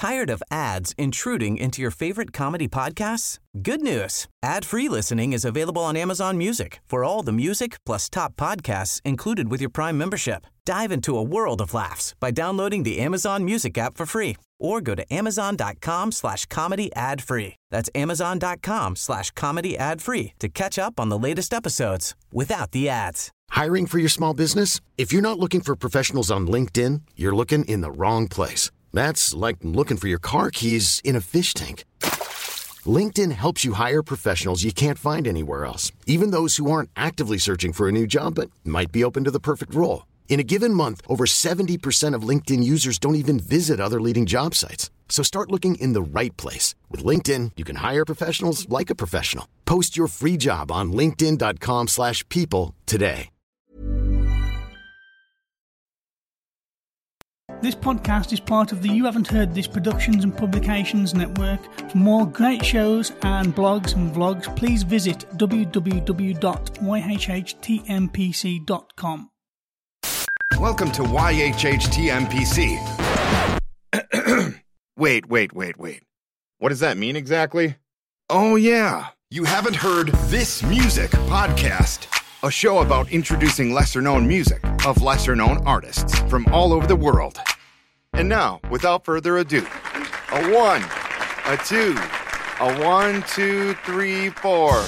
Tired of ads intruding into your favorite comedy podcasts? Good news. Ad-free listening is available on Amazon Music for all the music plus top podcasts included with your Prime membership. Dive into a world of laughs by downloading the Amazon Music app for free or go to amazon.com/comedy ad-free. That's amazon.com/comedy ad-free to catch up on the latest episodes without the ads. Hiring for your small business? If you're not looking for professionals on LinkedIn, you're looking in the wrong place. That's like looking for your car keys in a fish tank. LinkedIn helps you hire professionals you can't find anywhere else, even those who aren't actively searching for a new job but might be open to the perfect role. In a given month, over 70% of LinkedIn users don't even visit other leading job sites. So start looking in the right place. With LinkedIn, you can hire professionals like a professional. Post your free job on linkedin.com/people today. This podcast is part of the You Haven't Heard This Productions and Publications Network. For more great shows and blogs and vlogs, please visit www.yhhtmpc.com. Welcome to YHHTMPC. Wait. What does that mean exactly? Oh yeah, You Haven't Heard This Music podcast. A show about introducing lesser-known music of lesser-known artists from all over the world. And now, without further ado, a 1, a 2, a 1, 2, 3, 4.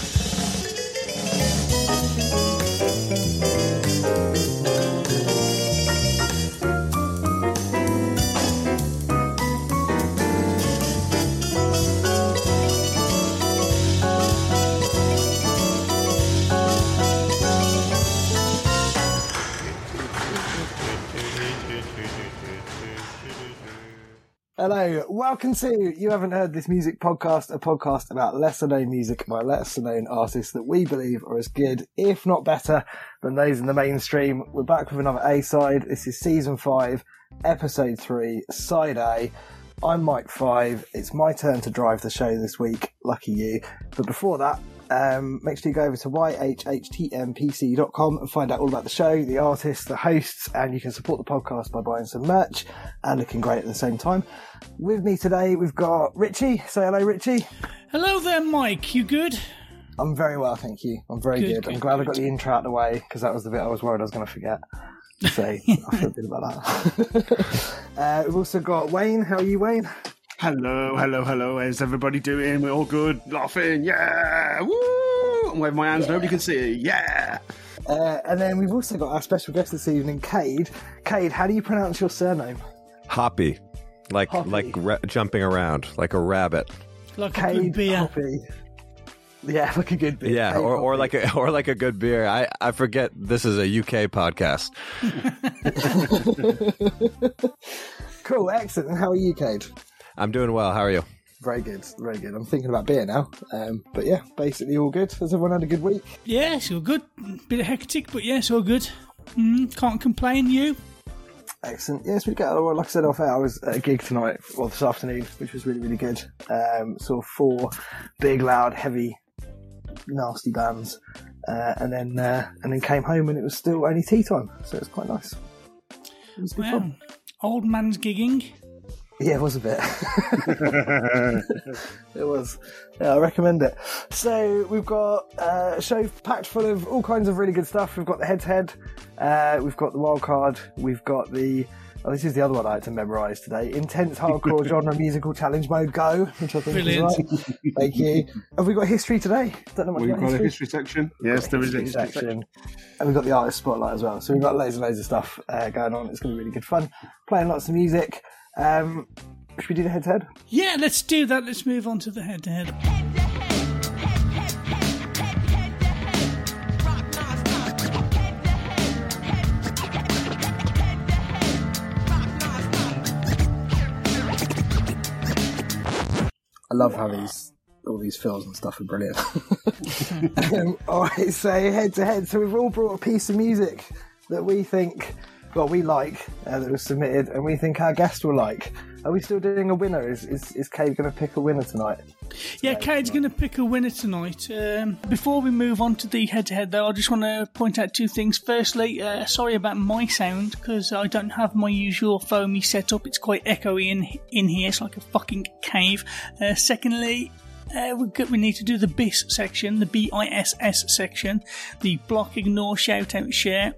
Hello, welcome to You Haven't Heard This Music podcast, a podcast about lesser-known music by lesser-known artists that we believe are as good, if not better, than those in the mainstream. We're back with another A-side. This is Season 5, Episode 3, Side A. I'm Mike 5. It's my turn to drive the show this week. Lucky you. But before that, make sure you go over to yhhtmpc.com and find out all about the show, the artists, the hosts, and you can support the podcast by buying some merch and looking great at the same time. With me today, we've got Richie. Say hello, Richie. Hello there, Mike. You good? I'm very well, thank you. I'm very good. I'm glad I got the intro out of the way because that was the bit I was worried I was going to forget. So I feel good about that. We've also got Wayne. How are you, Wayne? Hello. How's everybody doing? We're all good, laughing, yeah, woo! I'm waving my hands, nobody can see, yeah. And then we've also got our special guest this evening, Cade. Cade, how do you pronounce your surname? Hoppy, like jumping around like a rabbit. Like a good beer. Hoppy. Yeah, like a good beer. Yeah, or like a good beer. I forget this is a UK podcast. Cool, excellent. And how are you, Cade? I'm doing well. How are you? Very good, very good. I'm thinking about beer now. But yeah, basically all good. Has everyone had a good week? Yeah, it's all good. Bit of hectic, but yeah, it's all good. Can't complain, you? Excellent. Yes, we got, like I said off air, I was at a gig tonight, well, this afternoon, which was really, really good. Saw 4 big, loud, heavy, nasty bands. And then came home and it was still only tea time. So it was quite nice. It was good fun. Old man's gigging. Yeah, it was a bit. It was. Yeah, I recommend it. So we've got a show packed full of all kinds of really good stuff. We've got the head-to-head. We've got the wild card. We've got the... Oh, this is the other one I had to memorise today. Intense Hardcore Genre Musical Challenge Mode Go, which I think Brilliant. is right. Thank you. Have we got history today? Don't know much We've about got a history section. Yes, there is a history section. And we've got the artist spotlight as well. So we've got loads and loads of stuff going on. It's going to be really good fun. Playing lots of music. Should we do the head-to-head? Yeah, let's do that. Let's move on to the head-to-head. I love how all these fills and stuff are brilliant. Alright, so head-to-head. So we've all brought a piece of music that we think... we like, that was submitted, and we think our guest will like. Are we still doing a winner? Is Cade going to pick a winner tonight? Yeah, Cade's going to pick a winner tonight. Before we move on to the head-to-head, though, I just want to point out two things. Firstly, sorry about my sound, because I don't have my usual foamy setup. It's quite echoey in here. It's like a fucking cave. Secondly, we need to do the BIS section, the BISS section, the block, ignore, shout out, share.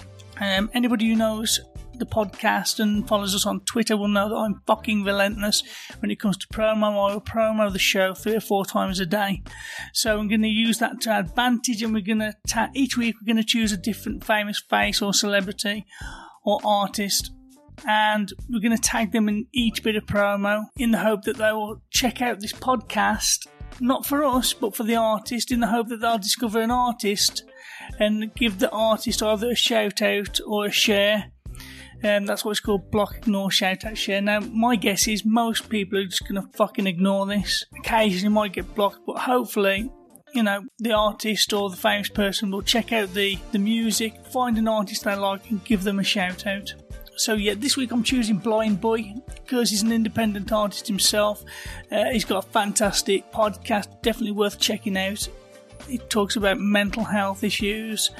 Anybody who knows the podcast and follows us on Twitter will know that I'm fucking relentless when it comes to promo. I will promo the show 3 or 4 times a day. So I'm going to use that to advantage, and we're going to each week we're going to choose a different famous face or celebrity or artist, and we're going to tag them in each bit of promo in the hope that they will check out this podcast, not for us but for the artist, in the hope that they'll discover an artist and give the artist either a shout out or a share. That's what it's called, block, ignore, shout out, share. Now, my guess is most people are just going to fucking ignore this. Occasionally might get blocked, but hopefully, you know, the artist or the famous person will check out the music, find an artist they like and give them a shout out. So yeah, this week I'm choosing Blind Boy because he's an independent artist himself. He's got a fantastic podcast, definitely worth checking out. He talks about mental health issues,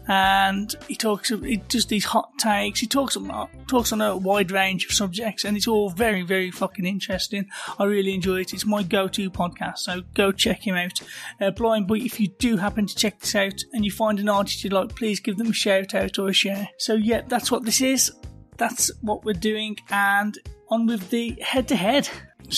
and he does these hot takes. He talks on a wide range of subjects, and it's all very, very fucking interesting. I really enjoy it. It's my go-to podcast, so go check him out. Blind Boy, if you do happen to check this out and you find an artist you like, please give them a shout out or a share. So yeah, that's what this is. That's what we're doing, and on with the head-to-head.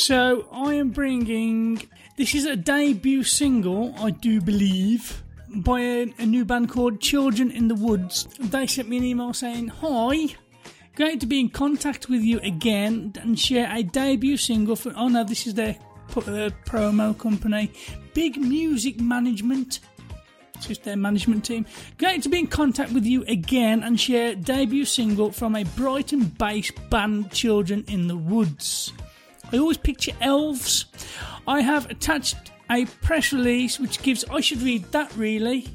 So I am bringing... This is a debut single, I do believe, by a new band called Children in the Woods. They sent me an email saying, "Hi, great to be in contact with you again and share a debut single for..." Oh no, this is their promo company, Big Music Management. It's just their management team. "Great to be in contact with you again and share debut single from a Brighton-based band, Children in the Woods. I always picture elves. I have attached a press release which gives..." I should read that, really.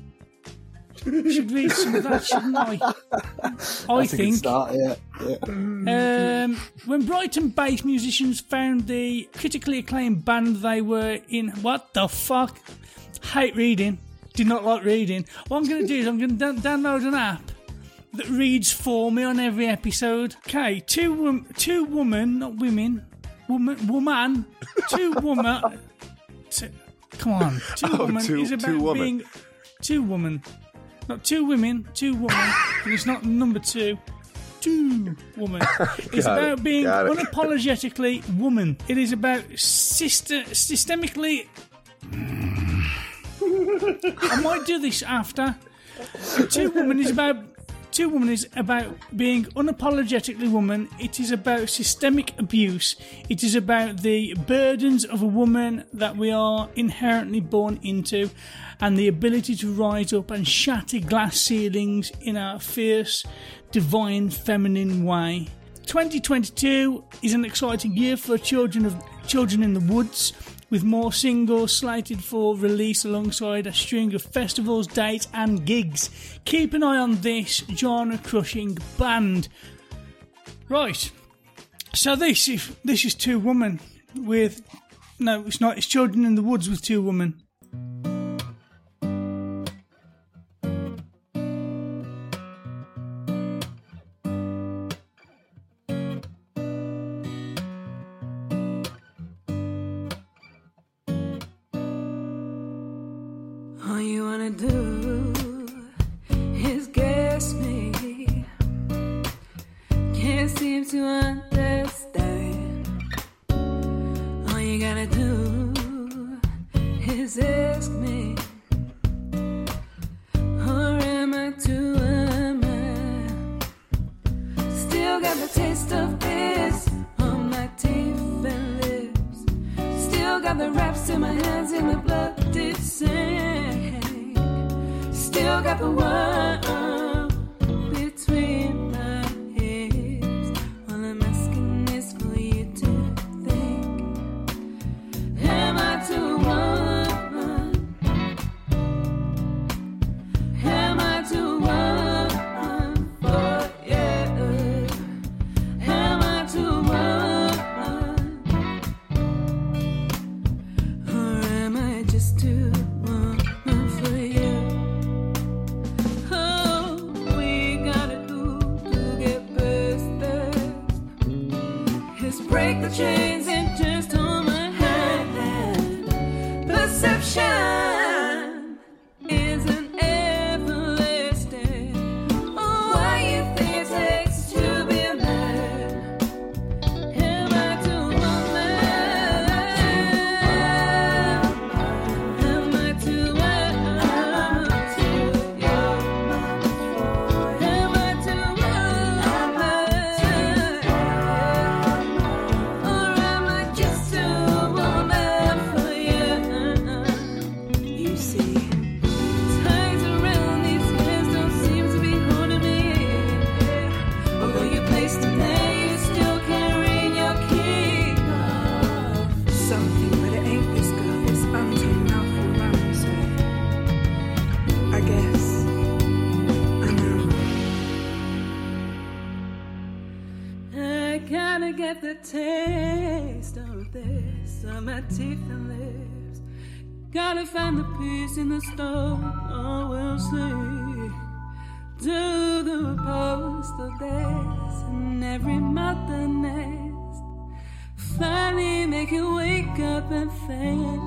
I should read some of that, shouldn't I? I think. A good start, yeah. When Brighton-based musicians found the critically acclaimed band they were in... What the fuck? Hate reading. Do not like reading. What I'm going to do is I'm going to download an app that reads for me on every episode. Okay, two women, not women... Woman. Two woman. Come on. Two woman is about being... Two woman. Not two women, two woman. And it's not number 2. Two woman. It's about being unapologetically woman. It is about systemically... I might do this after. Two woman is about being unapologetically woman. It is about systemic abuse. It is about the burdens of a woman that we are inherently born into, and the ability to rise up and shatter glass ceilings in our fierce, divine, feminine way. 2022 is an exciting year for Children in the Woods, with more singles slated for release alongside a string of festivals, dates and gigs. Keep an eye on this genre-crushing band. Right, so this is two women with... No, it's not. It's Children in the Woods with two women. All you wanna do is guess me. Can't seem to understand. All you gotta do is ask me. Or am I too a man? Still got the taste of this on my teeth and lips. Still got the wraps in my hands in the bloody sand. Still got the world between my hips. All I'm asking is for you to think. Am I too woman? Am I too woman for you? Am I too woman Redemption isn't everlasting. Why you think it takes to be a man? Am I too woman? Am I too woman? Am I too woman? Or am I just too woman for you? You see, ties around these hands don't seem to be holding me. Although you're placed in there, you still carrying your key. Something, but it ain't this girl, this untamed mouthful around, so I guess I know. I gotta get the taste of this on my teeth and lips. Gotta find the peace in the storm. Oh, we'll see. Do the post of this in every mother nest. Finally make you wake up and think.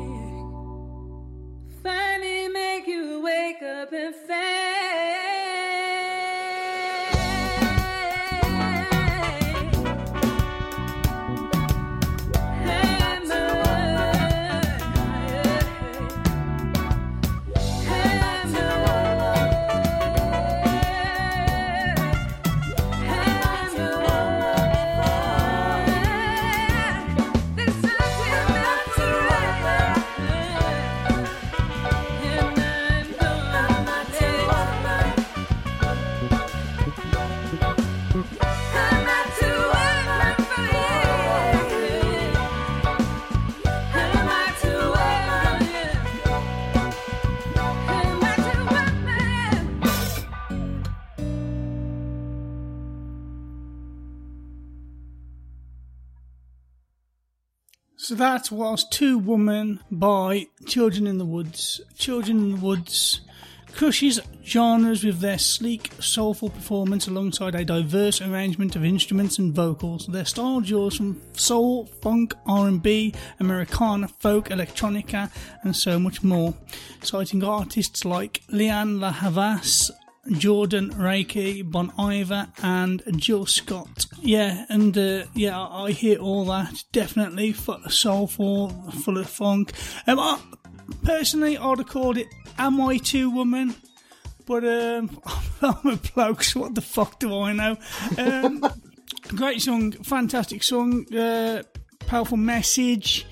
Finally make you wake up and think. So that was Two Woman by Children in the Woods. Children in the Woods crushes genres with their sleek, soulful performance alongside a diverse arrangement of instruments and vocals. Their style draws from soul, funk, R&B, Americana, folk, electronica, and so much more, citing artists like Leanne La Havas, Jordan Reiki, Bon Iver, and Jill Scott. Yeah, and I hear all that. Definitely soulful, full of funk. Personally, I'd have called it Am I Two Woman? But I'm a bloke, so what the fuck do I know? Great song, fantastic song, powerful message.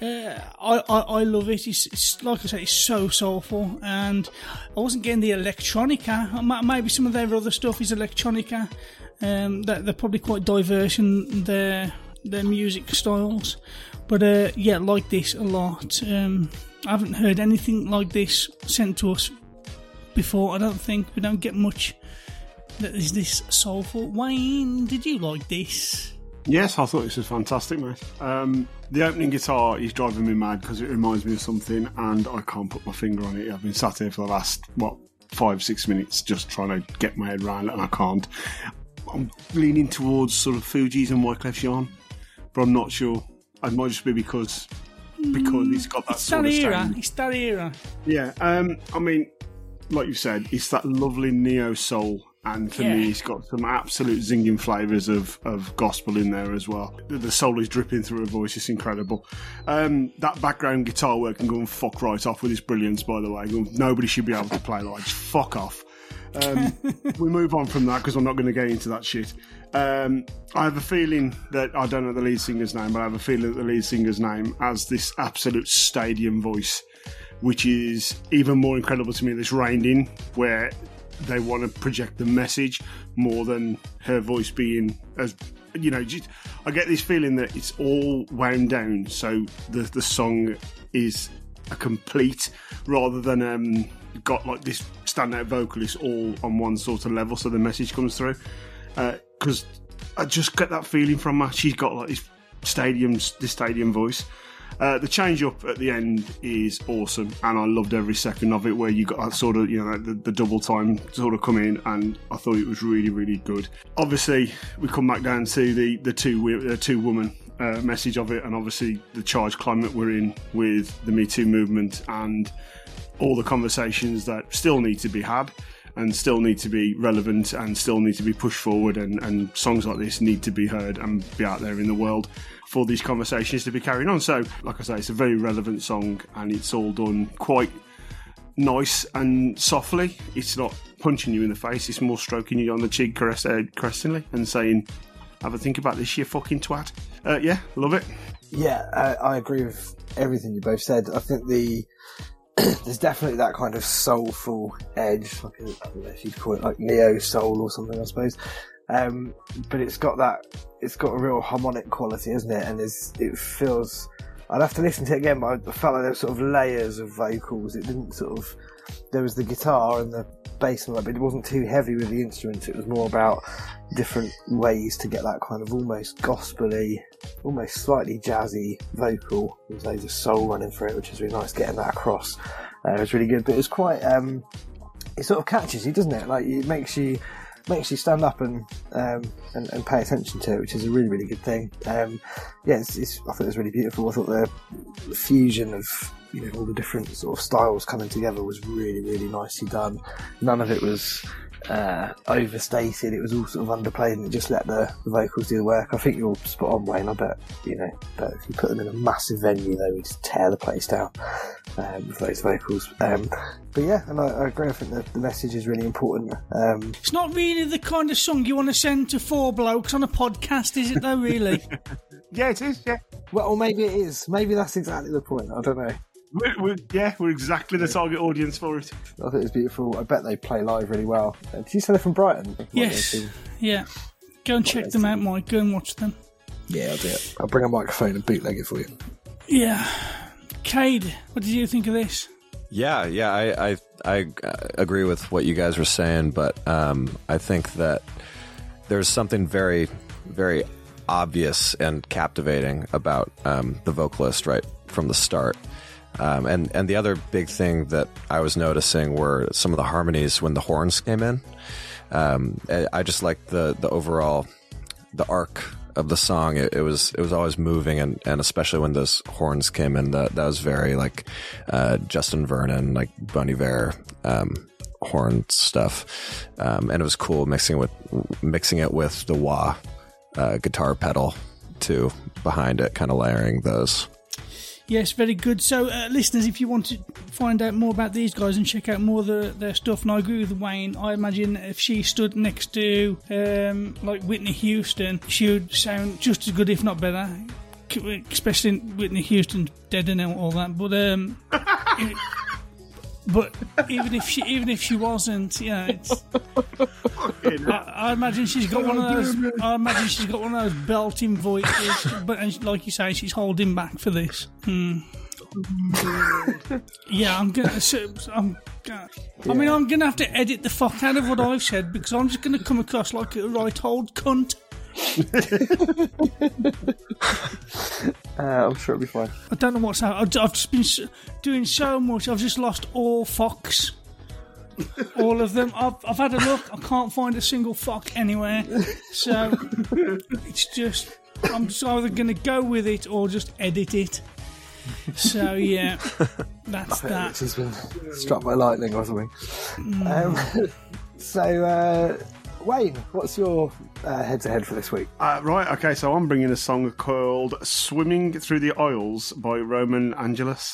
I love it. It's like I say, it's so soulful, and I wasn't getting the electronica. Maybe some of their other stuff is electronica. They're probably quite diverse in their music styles, but like this a lot. I haven't heard anything like this sent to us before. I don't think we don't get much that is this soulful. Wayne, did you like this? Yes, I thought this was fantastic, mate. The opening guitar is driving me mad because it reminds me of something and I can't put my finger on it. I've been sat here for the last, 5-6 minutes just trying to get my head around it and I can't. I'm leaning towards sort of Fugees and Wyclef Jean, but I'm not sure. It might just be because it's got that sort of sound. It's that era. Yeah, I mean, like you said, it's that lovely neo-soul. And for me, it's got some absolute zinging flavours of gospel in there as well. The soul is dripping through her voice. It's incredible. That background guitar work can go and fuck right off with its brilliance, by the way. Nobody should be able to play like just fuck off. We move on from that because I'm not going to get into that shit. I have a feeling that, I don't know the lead singer's name, but I have a feeling that the lead singer's name has this absolute stadium voice, which is even more incredible to me. This reined in, where they want to project the message more than her voice being as, I get this feeling that it's all wound down, so the song is a complete, rather than got like this standout vocalist all on one sort of level, so the message comes through. Because I just get that feeling from her. She's got like this stadium voice. The change up at the end is awesome, and I loved every second of it, where you got that sort of, the double time sort of come in, and I thought it was really, really good. Obviously, we come back down to the two woman. message of it, and obviously the charged climate we're in with the Me Too movement and all the conversations that still need to be had and still need to be relevant and still need to be pushed forward, and songs like this need to be heard and be out there in the world for these conversations to be carried on. So, like I say, it's a very relevant song, and it's all done quite nice and softly. It's not punching you in the face, it's more stroking you on the cheek caressingly and saying, have a think about this, you fucking twat. Yeah, love it. Yeah, I agree with everything you both said. I think there's definitely that kind of soulful edge, like I don't know if you'd call it like neo soul or something, I suppose. But it's got a real harmonic quality, isn't it? And it feels. I'd have to listen to it again, but I felt like there were sort of layers of vocals. It didn't sort of. There was the guitar and the bass and that, but it wasn't too heavy with the instruments. It was more about different ways to get that kind of almost gospely, almost slightly jazzy vocal. There's loads of soul running through it, which is really nice, getting that across. It was really good, but it was quite. It sort of catches you, doesn't it? Like it makes you stand up and pay attention to it, which is a really, really good thing. I thought it was really beautiful. I thought the fusion of all the different sort of styles coming together was really, really nicely done. None of it was overstated. It was all sort of underplayed, and it just let the vocals do the work. I think you're spot on, Wayne. I bet but if you put them in a massive venue, they would just tear the place down with those vocals. But yeah, and I agree. I think the message is really important. It's not really the kind of song you want to send to four blokes on a podcast, is it though, really? Yeah, it is, yeah. Well, or maybe it is. Maybe that's exactly the point. I don't know. We're exactly the target audience for it. I think it's beautiful. I bet they play live really well. Did you say they're from Brighton? Yes. Yeah. Go and check them out, Mike. Go and watch them. Yeah, I'll do it. I'll bring a microphone and bootleg it for you. Yeah. Cade, what did you think of this? Yeah, I agree with what you guys were saying, but I think that there's something very, very obvious and captivating about the vocalist right from the start. And the other big thing that I was noticing were some of the harmonies when the horns came in. I just liked the overall, the arc of the song. It was always moving, and especially when those horns came in, that was very like Justin Vernon, like Bon Iver horn stuff. And it was cool mixing it with the wah guitar pedal too behind it, kind of layering those. Yes, very good. So, listeners, if you want to find out more about these guys and check out more of their stuff, and I agree with Wayne, I imagine if she stood next to, like Whitney Houston, she would sound just as good, if not better, especially Whitney Houston, dead and all that. But even if she wasn't, it's. I imagine she's got one of those. I imagine she's got one of those belting voices. But like you say, she's holding back for this. Yeah, I'm gonna have to edit the fuck out of what I've said, because I'm just gonna come across like a right old cunt. I'm sure it'll be fine. I don't know what's happened. I've just been doing so much. I've just lost all fucks. All of them. I've had a look. I can't find a single fuck anywhere. So it's just, I'm just either going to go with it or just edit it. So yeah, that's that. She's been struck by lightning or something. Wayne, what's your head-to-head for this week? Right, okay, so I'm bringing a song called Swimming Through the Aisles by Roman Angelus.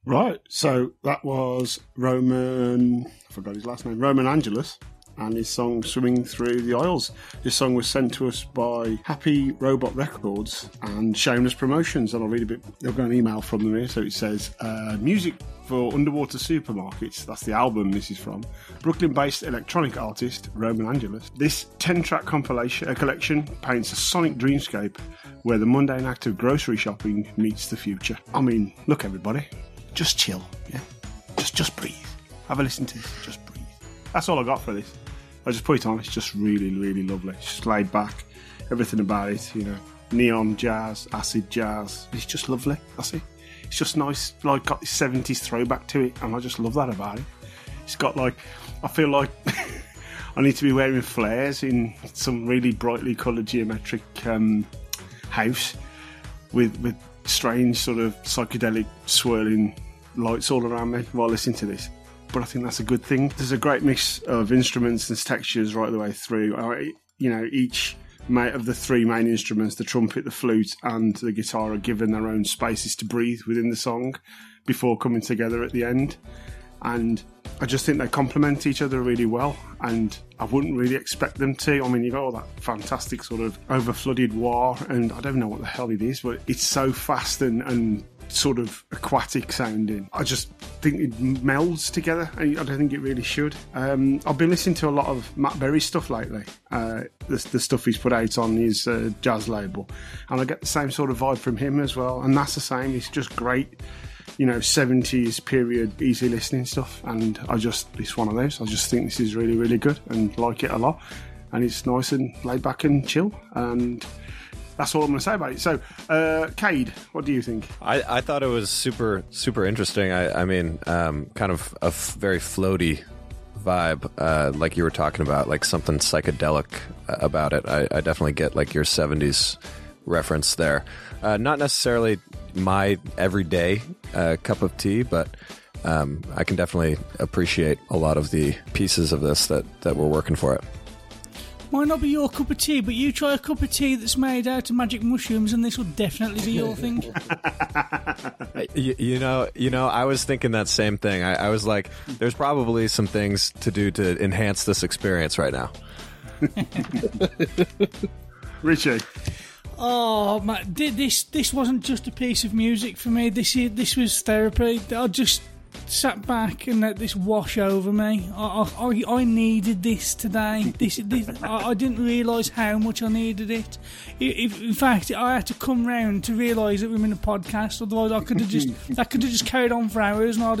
Right, so that was Roman, I forgot his last name, Roman Angelus, and his song Swimming Through the Aisles. This song was sent to us by Happy Robot Records and Shameless Promotions, and I'll read a bit, I've got an email from them here, so it says, music for Underwater Supermarkets, that's the album this is from, Brooklyn-based electronic artist Roman Angelus. This 10-track collection paints a sonic dreamscape where the mundane act of grocery shopping meets the future. I mean, look everybody, just chill, yeah? Just breathe. Have a listen to this, just breathe. That's all I got for this. I just put it on, it's just really, really lovely. It's just laid back, everything about it, you know, neon jazz, acid jazz. It's just lovely, that's it. It's just nice, like, got this 70s throwback to it, and I just love that about it. It's got, like, I feel like I need to be wearing flares in some really brightly coloured geometric house with strange sort of psychedelic swirling lights all around me while listening to this. But I think that's a good thing. There's a great mix of instruments and textures right the way through. You know, each of the three main instruments, the trumpet, the flute and the guitar, are given their own spaces to breathe within the song before coming together at the end. And I just think they complement each other really well, and I wouldn't really expect them to. I mean, you've got all that fantastic sort of over-flooded wah, and I don't know what the hell it is, but it's so fast and sort of aquatic sounding. I just think it melds together, and I don't think it really should. I've been listening to a lot of Matt Berry stuff lately, the stuff he's put out on his jazz label, and I get the same sort of vibe from him as well, and that's the same. It's just great, you know, 70s period easy listening stuff, and it's one of those. I just think this is really, really good and like it a lot, and it's nice and laid back and chill, and that's all I'm going to say about it. So, Cade, what do you think? I thought it was super, super interesting. I mean, kind of a very floaty vibe, like you were talking about, like something psychedelic about it. I definitely get like your 70s reference there. Not necessarily my everyday cup of tea, but I can definitely appreciate a lot of the pieces of this that were working for it. Might not be your cup of tea, but you try a cup of tea that's made out of magic mushrooms and this will definitely be your thing. You know, I was thinking that same thing. I was like, there's probably some things to do to enhance this experience right now. Richie. Oh, man, this wasn't just a piece of music for me. This was therapy. I just sat back and let this wash over me. I needed this today. I didn't realise how much I needed it. In fact, I had to come round to realise that we were in a podcast. Otherwise, I could have just carried on for hours, and I'd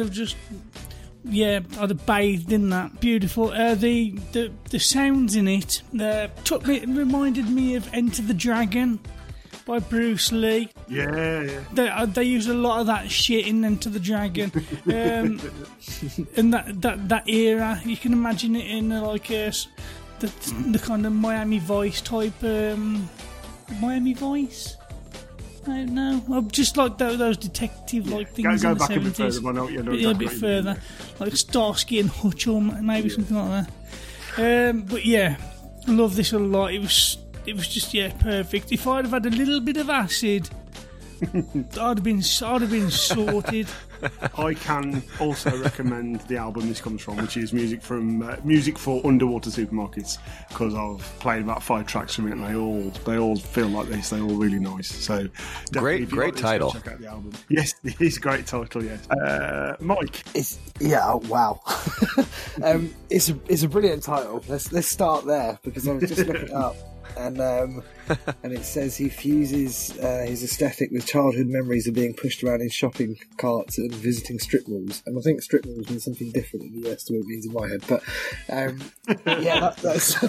have bathed in that. Beautiful. The sounds in it reminded me of Enter the Dragon by Bruce Lee. Yeah. They use a lot of that shit in Enter the Dragon. And that era, you can imagine it in the kind of Miami Vice type. Miami Vice? I don't know. I'm just like those detective things go in the back 70s. A bit further. I know what you're doing. A bit further, like Starsky and Hutch, or maybe something like that. But yeah, I love this a lot. It was just perfect. If I'd have had a little bit of acid, I'd have been sorted. I can also recommend the album this comes from, which is music for Underwater Supermarkets, because I've played about 5 tracks from it, and they all feel like this. They're all really nice. So great title. Check out the album. Yes, it is a great title. Yes, Mike. Wow. It's a brilliant title. Let's start there, because I was just looking it up. And it says he fuses his aesthetic with childhood memories of being pushed around in shopping carts and visiting strip malls. And I think strip malls means something different in the US to what it means in my head. But that's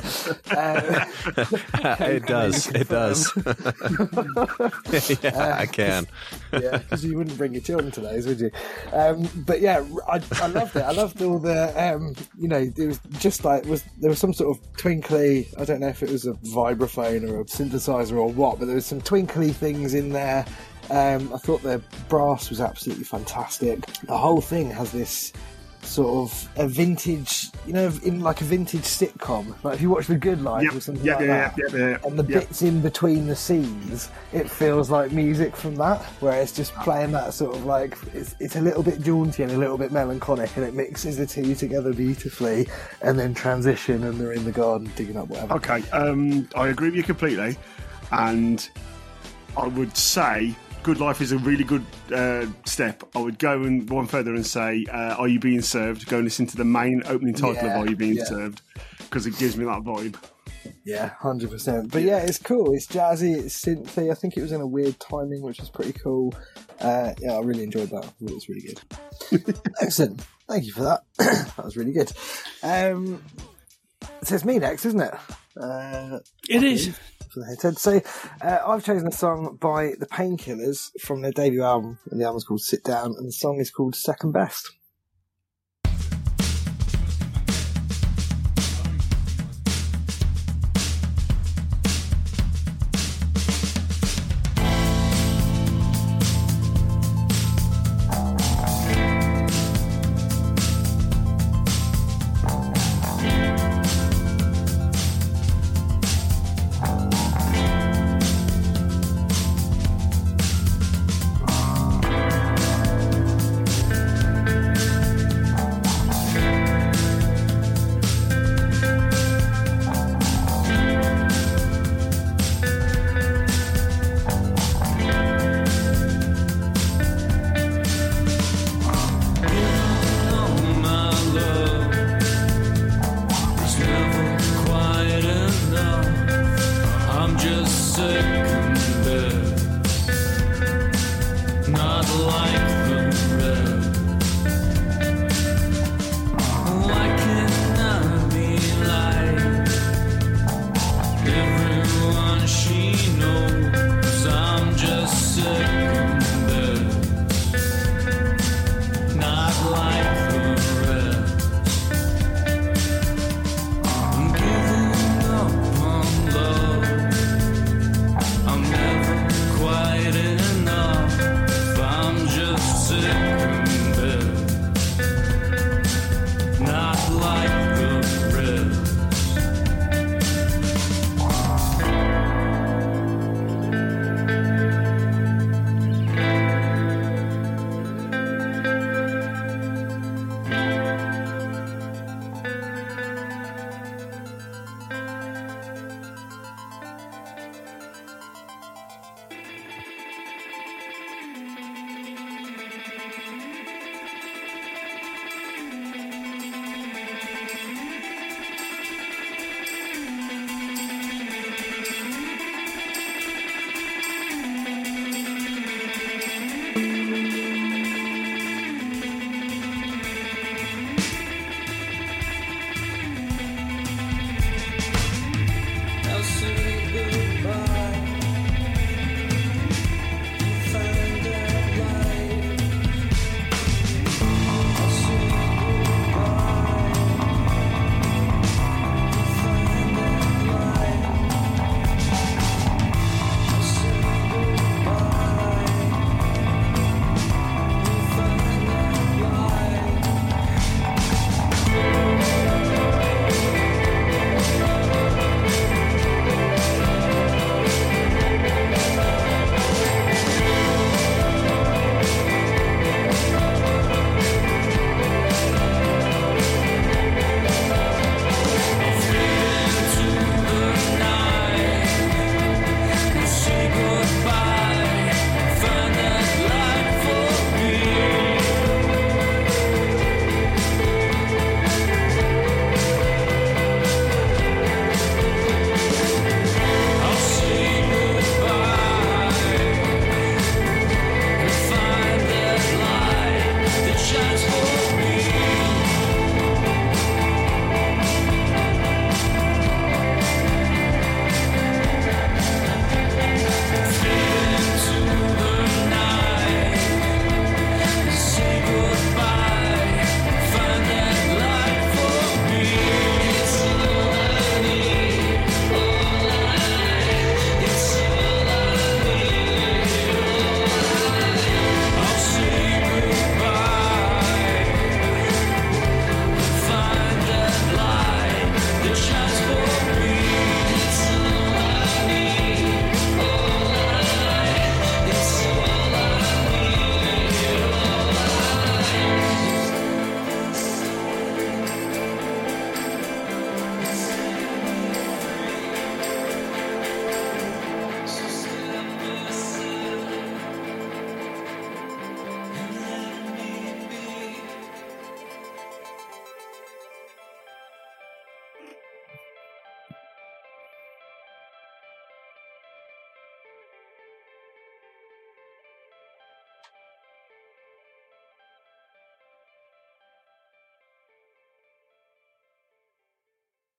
it does. Yeah, I can. Yeah, because you wouldn't bring your children to those, would you? But yeah, I loved it. I loved all the it was just like there was some sort of twinkly. I don't know if it was a vibraphone or a synthesizer or what, but there was some twinkly things in there. I thought the brass was absolutely fantastic. The whole thing has this sort of a vintage, in like a vintage sitcom. Like if you watch The Good Life or something like that, and the bits in between the scenes, it feels like music from that, where it's just playing that sort of like, it's a little bit jaunty and a little bit melancholic, and it mixes the two together beautifully, and then transition, and they're in the garden digging up whatever. Okay, I agree with you completely, and I would say Good Life is a really good step. I would go one further and say, Are You Being Served? Go and listen to the main opening title of Are You Being Served, because it gives me that vibe. Yeah, 100%. But yeah, it's cool. It's jazzy, it's synthy. I think it was in a weird timing, which is pretty cool. I really enjoyed that. I thought it was really good. Excellent. Thank you for that. That was really good. So it's me next, isn't it? It is. For the Headhead. So I've chosen a song by the Painkillers from their debut album, and the album's called Sit Down, and the song is called Second Best.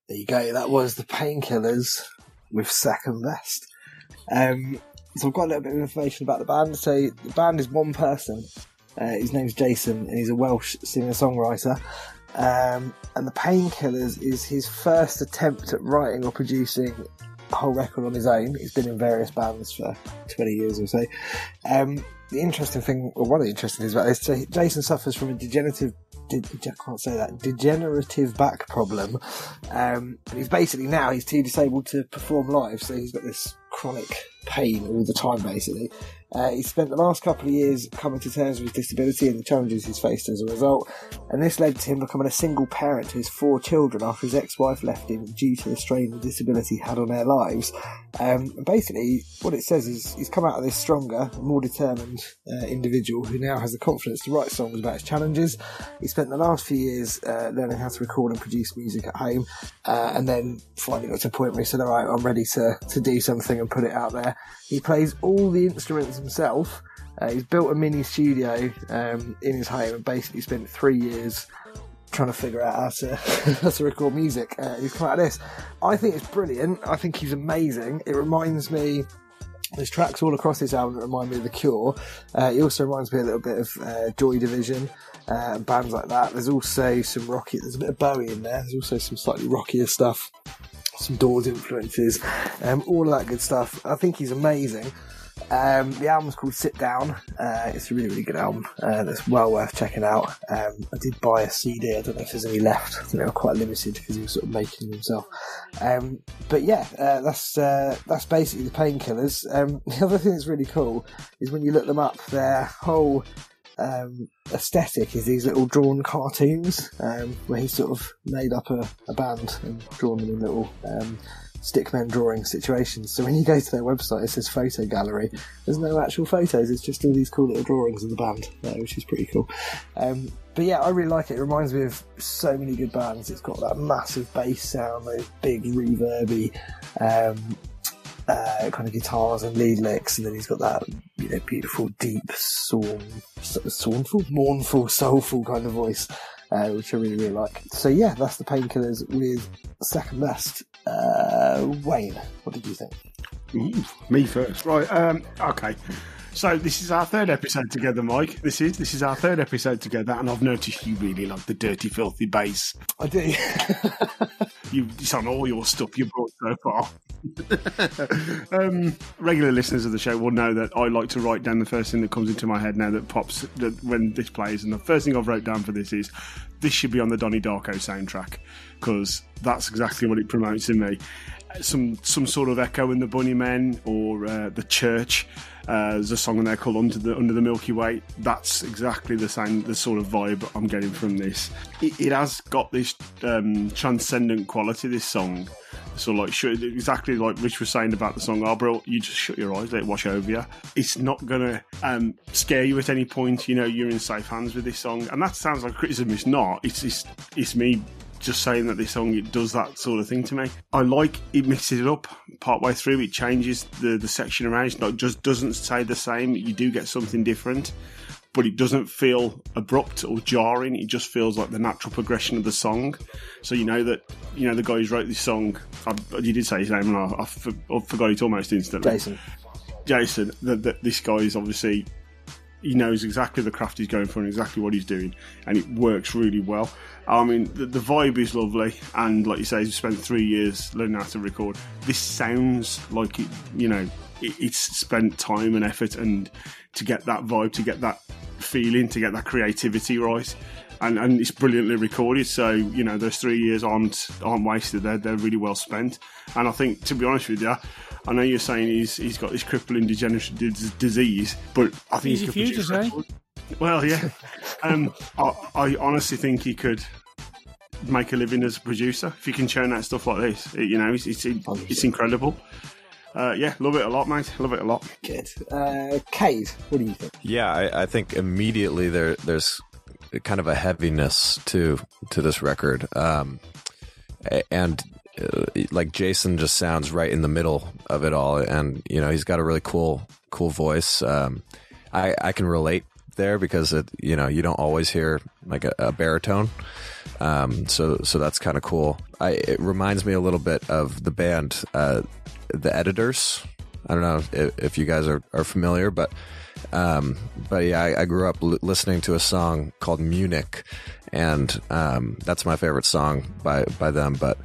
There you go. That was the Painkillers with Second Best. So I've got a little bit of information about the band. So the band is one person. His name's Jason, and he's a Welsh singer-songwriter. And the Painkillers is his first attempt at writing or producing a whole record on his own. He's been in various bands for 20 years or so. The interesting thing, or one of the interesting things about this, so Jason suffers from a degenerative back problem. And he's basically now, he's too disabled to perform live, so he's got this chronic pain all the time, basically. He's spent the last couple of years coming to terms with his disability and the challenges he's faced as a result, and this led to him becoming a single parent to his 4 children after his ex-wife left him due to the strain the disability had on their lives. And basically, what it says is he's come out of this stronger, more determined individual who now has the confidence to write songs about his challenges. He spent the last few years learning how to record and produce music at home, and then finally got to a point where he said, all right, I'm ready to do something and put it out there. He plays all the instruments himself. He's built a mini studio in his home and basically spent 3 years trying to figure out how to record music. He's come out of this. I think it's brilliant. I think he's amazing. It reminds me, there's tracks all across this album that remind me of The Cure. It also reminds me a little bit of Joy Division and bands like that. There's also some rocky, there's a bit of Bowie in there. There's also some slightly rockier stuff, some Doors influences, all of that good stuff. I think he's amazing. The album's called Sit Down. It's a really, really good album. That's well worth checking out. I did buy a CD. I don't know if there's any left. I think they were quite limited because he was sort of making them himself. But yeah, that's basically the Painkillers. The other thing that's really cool is when you look them up, their whole aesthetic is these little drawn cartoons, where he sort of made up a band and drawn them in little stickman drawing situations. So when you go to their website, it says photo gallery. There's no actual photos, it's just all these cool little drawings of the band, which is pretty cool. But yeah, I really like it. It reminds me of so many good bands. It's got that massive bass sound, those big reverby kind of guitars and lead licks, and then he's got that, you know, beautiful, deep, mournful, soulful kind of voice, which I really, really like. So yeah, that's the Painkillers with Second Best. Wayne, what did you think? Ooh, me first, right? Okay. So this is our third episode together, Mike. This is our third episode together, and I've noticed you really like the dirty, filthy bass. I do. It's on all your stuff you brought so far. Regular listeners of the show will know that I like to write down the first thing that comes into my head now that pops when this plays, and the first thing I've wrote down for this is this should be on the Donnie Darko soundtrack, because that's exactly what it promotes in me. Some sort of Echo and the Bunnymen, or The Church. There's a song in there called Under the Milky Way. That's exactly the sort of vibe I'm getting from this. It has got this transcendent quality, this song. So exactly like Rich was saying about the song, bro, you just shut your eyes, let it wash over you. It's not going to scare you at any point. You know, you're in safe hands with this song. And that sounds like criticism. It's not. It's me just saying that this song, it does that sort of thing to me. I like it mixes it up partway through. It changes the section around. It's not just doesn't stay the same. You do get something different, but it doesn't feel abrupt or jarring. It just feels like the natural progression of the song. So you know the guy who wrote this song. You did say his name, and I forgot it almost instantly. Jason. That this guy is obviously, he knows exactly the craft he's going for and exactly what he's doing, and it works really well. I mean, the vibe is lovely, and like you say, he's spent 3 years learning how to record. This sounds like it, it's spent time and effort and to get that vibe, to get that feeling, to get that creativity right, and it's brilliantly recorded. So those 3 years aren't wasted. They're really well spent. And I think, to be honest with you, I know you're saying he's got this crippling degenerative disease, but I think he could produce records. Well, yeah. I honestly think he could make a living as a producer if he can churn out stuff like this. It's incredible. Yeah, love it a lot, mate. Love it a lot. Good. Cade, what do you think? Yeah, I think immediately there's kind of a heaviness to this record, and like Jason just sounds right in the middle of it all, and he's got a really cool voice. I can relate there because you don't always hear like a baritone. So that's kind of cool. It reminds me a little bit of the band, The Editors. I don't know if you guys are familiar, but yeah, I grew up listening to a song called Munich, and that's my favorite song by them. But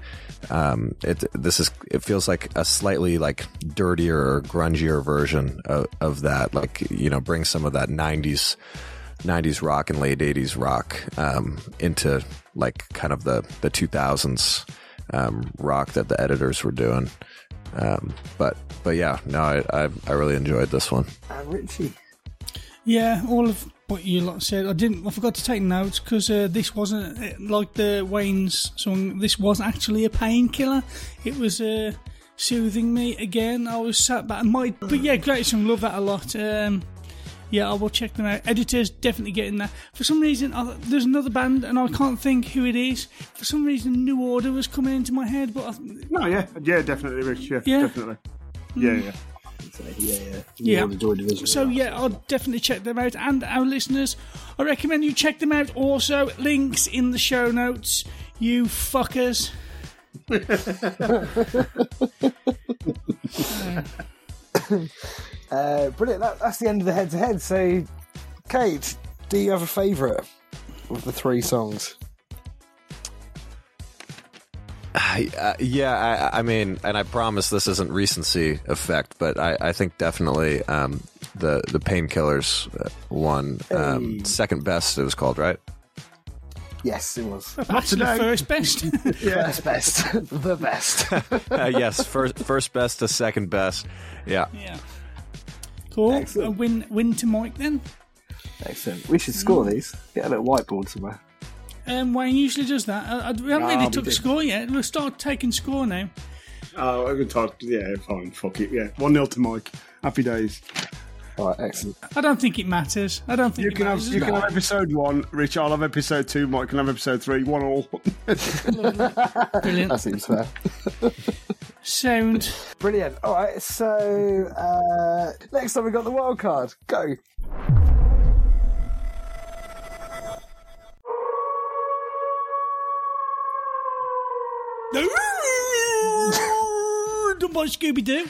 it feels like a slightly like dirtier or grungier version of that, like, bring some of that 90s rock and late 80s rock into like kind of the 2000s rock that The Editors were doing. But yeah, no, I really enjoyed this one. Richie. Yeah, all of what you lot said. I forgot to take notes because this wasn't like the Wayne's song. This was actually a painkiller. It was soothing me again. I was sat back. But yeah, great song. Love that a lot. Yeah, I will check them out. Editors, definitely getting that. For some reason, there's another band, and I can't think who it is. For some reason, New Order was coming into my head, but yeah, definitely, Rich. Yeah, definitely. Yeah. Yeah. So yeah, I'll definitely check them out. And our listeners, I recommend you check them out. Also, links in the show notes. You fuckers. Brilliant. That's the end of the head-to-head. So, Kate, do you have a favourite of the three songs? Yeah, I mean, and I promise this isn't recency effect, but I think definitely the Painkillers one, second best it was called, right? Yes, it was. That's the first best. Yeah, first best. The best. Yes, first best to second best. Yeah. Cool. Win to Mike then. Excellent. We should score these. Get a little whiteboard somewhere. Wayne usually does that. We haven't really took a score yet. We'll start taking score now. Oh, I can talk. Yeah, fine. Fuck it. Yeah, 1-0 to Mike. Happy days. All right, excellent. I don't think it matters. You can have episode 1, Rich. I'll have episode 2. Mike can have episode 3. 1-1. Brilliant. That seems fair. Sound. Brilliant. All right, so next time we got the wild card. Go. Done by Scooby-Doo.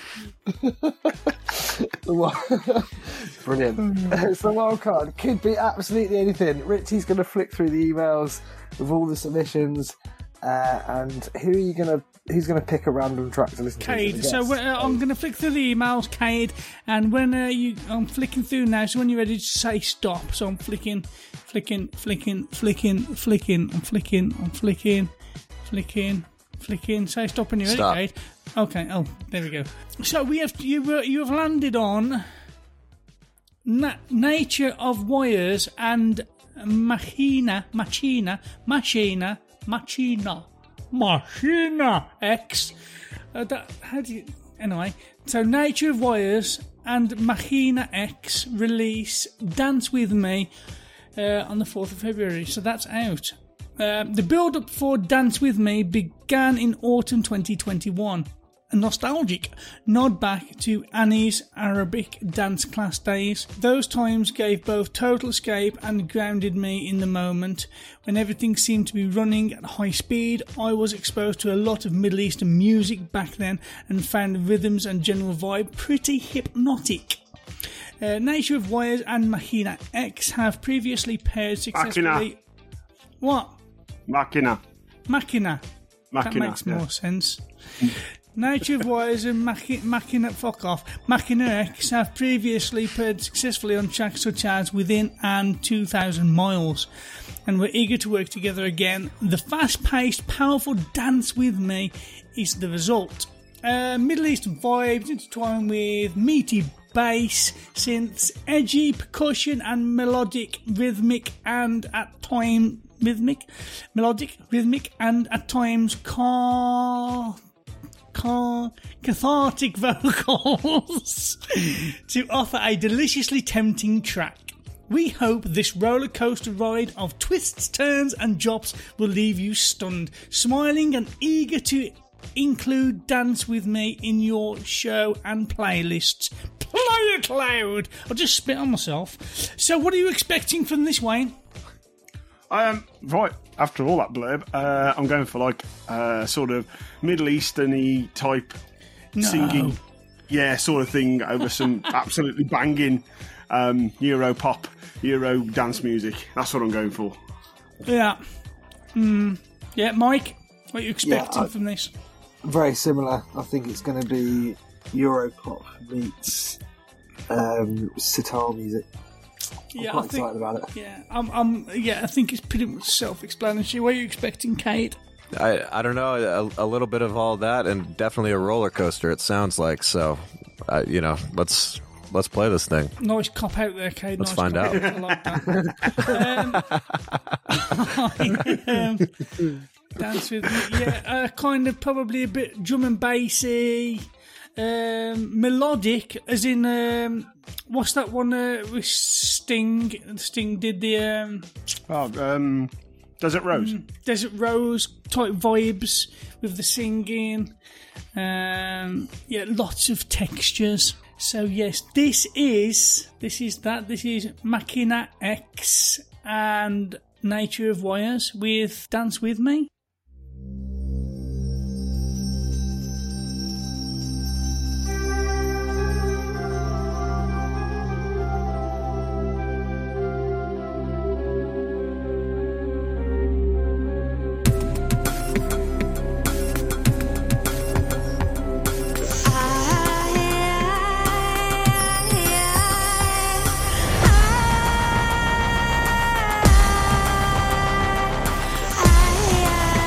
Brilliant. So the wild card could be absolutely anything. Richie's going to flick through the emails with all the submissions, and who's going to pick a random track to listen Cade. to? So I'm going to flick through the emails, Cade, and when I'm flicking through now. So when you're ready to say stop, so I'm flicking. I'm flicking. Say stop when you're ready, Cade. Okay. Oh, there we go. So you have landed on Nature of Wires and Machina X. Anyway, so Nature of Wires and Machina X release Dance With Me on the 4th of February. So that's out. The build-up for Dance With Me began in autumn 2021. A nostalgic nod back to Annie's Arabic dance class days. Those times gave both total escape and grounded me in the moment. When everything seemed to be running at high speed, I was exposed to a lot of Middle Eastern music back then and found the rhythms and general vibe pretty hypnotic. Nature of Wires and Machina X have previously paired successfully... Machina. What? Machina. That makes more sense. Nature of Wires and Machina X have previously paired successfully on tracks such as Within and 2,000 Miles, and we're eager to work together again. The fast-paced, powerful Dance With Me is the result. Middle Eastern vibes intertwined with meaty bass, synths, edgy percussion, and melodic, rhythmic, and at times cathartic vocals to offer a deliciously tempting track. We hope this roller coaster ride of twists, turns, and drops will leave you stunned, smiling, and eager to include Dance With Me in your show and playlists. Play it loud. I'll just spit on myself. So what are you expecting from this, Wayne? Right, after all that blurb, I'm going for like sort of Middle Eastern-y type singing, sort of thing over some absolutely banging Euro pop, Euro dance music. That's what I'm going for. Yeah. Yeah, Mike, what are you expecting from this? Very similar. I think it's going to be Europop meets sitar music. I'm quite excited about it. Yeah, I think it's pretty much self-explanatory. What are you expecting, Kate? I don't know, a little bit of all that, and definitely a roller coaster. It sounds like so. Let's play this thing. Nice cop out there, Kate. Let's find out. I like that. Dance with me, yeah. Kind of probably a bit drum and bassy, melodic, as in what's that one with Sting? Sting did the Desert Rose. Desert Rose type vibes with the singing. Lots of textures. So yes, this is Machina X and Nature of Wires with Dance With Me. I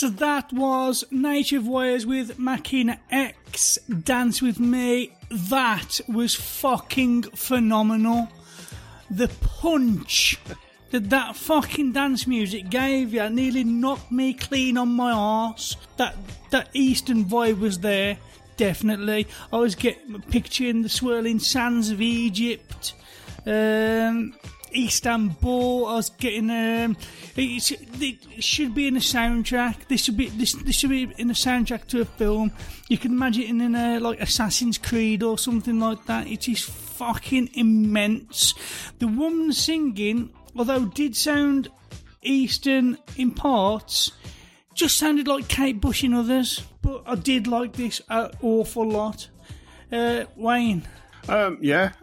So that was Native Wires with Machina X, Dance With Me. That was fucking phenomenal. The punch that fucking dance music gave you nearly knocked me clean on my arse. That Eastern vibe was there, definitely. I was picturing the swirling sands of Egypt, Istanbul. I was getting it should be in a soundtrack. This should be in a soundtrack to a film. You can imagine it in a like Assassin's Creed or something like that. It is fucking immense. The woman singing, although did sound Eastern in parts, just sounded like Kate Bush in others. But I did like this an awful lot. Wayne. Yeah,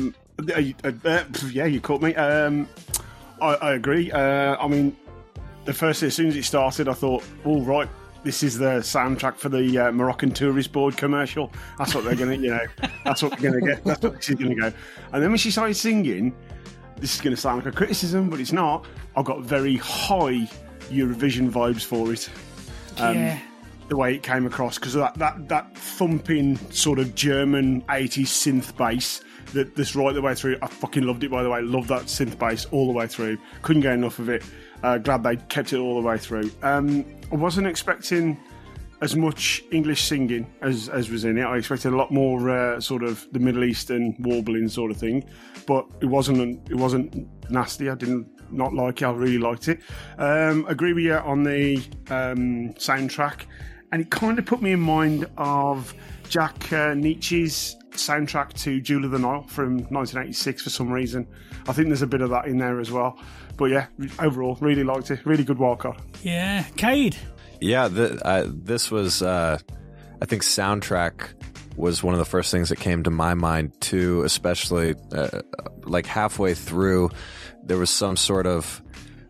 you caught me. I agree. I mean, as soon as it started, I thought, all right, this is the soundtrack for the Moroccan Tourist Board commercial. That's what they're going to, that's what we're going to get. That's what she's going to go. And then when she started singing, this is going to sound like a criticism, but it's not. I got very high Eurovision vibes for it. The way it came across, because of that thumping sort of German 80s synth bass that's right the way through. I fucking loved it, by the way. Loved that synth bass all the way through. Couldn't get enough of it. Glad they kept it all the way through. I wasn't expecting as much English singing as was in it. I expected a lot more sort of the Middle Eastern warbling sort of thing, but it wasn't nasty. I didn't not like it. I really liked it. Agree with you on the soundtrack, and it kind of put me in mind of Jack Nietzsche's soundtrack to Jewel of the Nile from 1986 for some reason. I think there's a bit of that in there as well. But yeah, overall, really liked it. Really good wildcard. Yeah. Cade? Yeah, this was, I think soundtrack was one of the first things that came to my mind too, especially like halfway through, there was some sort of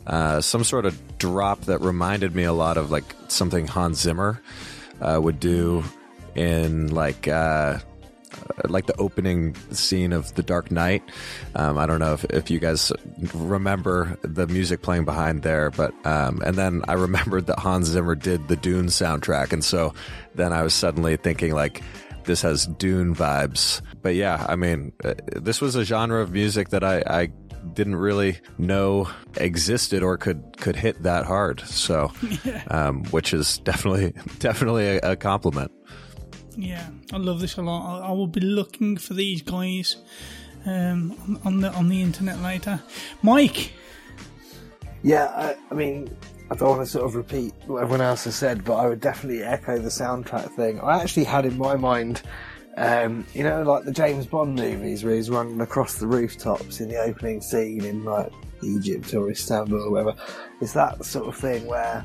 drop that reminded me a lot of like something Hans Zimmer would do in like the opening scene of The Dark Knight. I don't know if you guys remember the music playing behind there, but and then I remembered that Hans Zimmer did the Dune soundtrack, and so then I was suddenly thinking like, this has Dune vibes. But yeah, I mean, this was a genre of music that I didn't really know existed or could hit that hard. So, which is definitely a compliment. Yeah, I love this a lot. I will be looking for these guys on the internet later. Mike? Yeah, I mean, I don't want to sort of repeat what everyone else has said, but I would definitely echo the soundtrack thing. I actually had in my mind, like the James Bond movies where he's running across the rooftops in the opening scene in like Egypt or Istanbul or whatever. It's that sort of thing where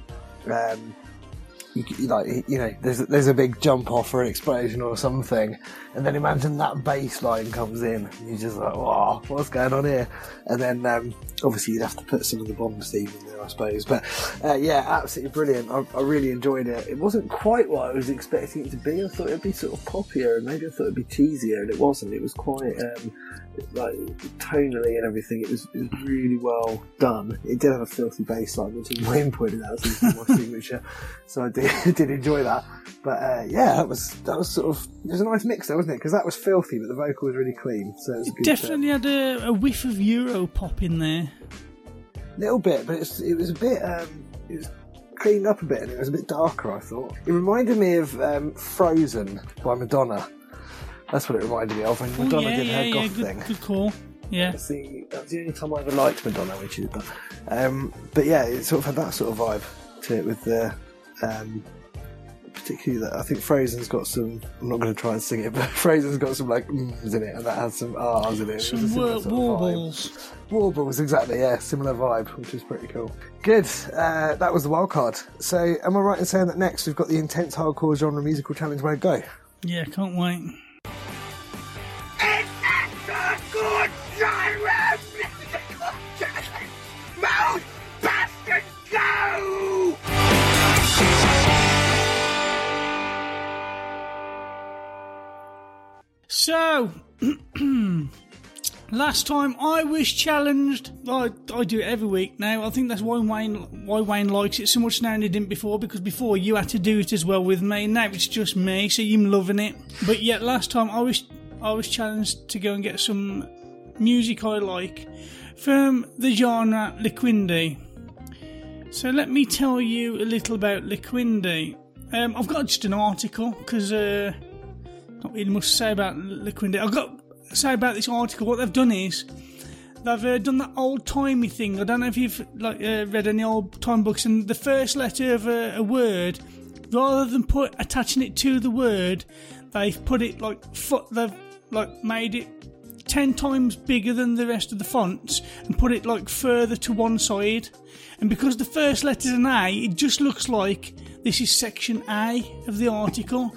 there's a big jump off or an explosion or something, and then imagine that bass line comes in, and you're just like, wow, what's going on here? And then obviously you'd have to put some of the Bond theme in there, I suppose. But yeah, absolutely brilliant. I really enjoyed it. It wasn't quite what I was expecting it to be. I thought it'd be sort of poppier, and maybe I thought it'd be cheesier, and it wasn't. It was quite like tonally and everything. It was really well done. It did have a filthy bass line, which is Wayne pointed out, so this is my signature. So I did enjoy that. But yeah, that was sort of, it was a nice mix there, wasn't it? Because that was filthy, but the vocal was really clean. So it was a good. Definitely had a whiff of Euro pop in there. A little bit, but it was a bit. It was cleaned up a bit, and it was a bit darker, I thought. It reminded me of Frozen by Madonna. That's what it reminded me of when Madonna did her goth thing. Good call. Yeah. That's the only time I ever liked Madonna when she did that. But yeah, it sort of had that sort of vibe to it with the. Particularly that I think Frozen's got some. I'm not going to try and sing it, but Frozen's got some like mms in it, and that has some ahs in it. Some warbles. Warbles, exactly. Yeah, similar vibe, which is pretty cool. Good. That was the wild card. So, am I right in saying that next we've got the intense hardcore genre musical challenge? Where go? Yeah, can't wait. Good genre musical challenge. Mode, bastard, go! So, Last time I was challenged, I do it every week now. I think that's why Wayne likes it so much now and he didn't before, because before you had to do it as well with me. Now it's just me, so you're loving it. But yet last time I was challenged to go and get some music I like from the genre Liquindi. So let me tell you a little about Liquindi. I've got just an article because not really much to say about Liquindi. I've got to say about this article. What they've done is they've done that old-timey thing. I don't know if you've read any old-time books, and the first letter of a word, rather than attaching it to the word, they've put it they've made it 10 times bigger than the rest of the fonts and put it further to one side. And because the first letter's an A, it just looks like this is section A of the article.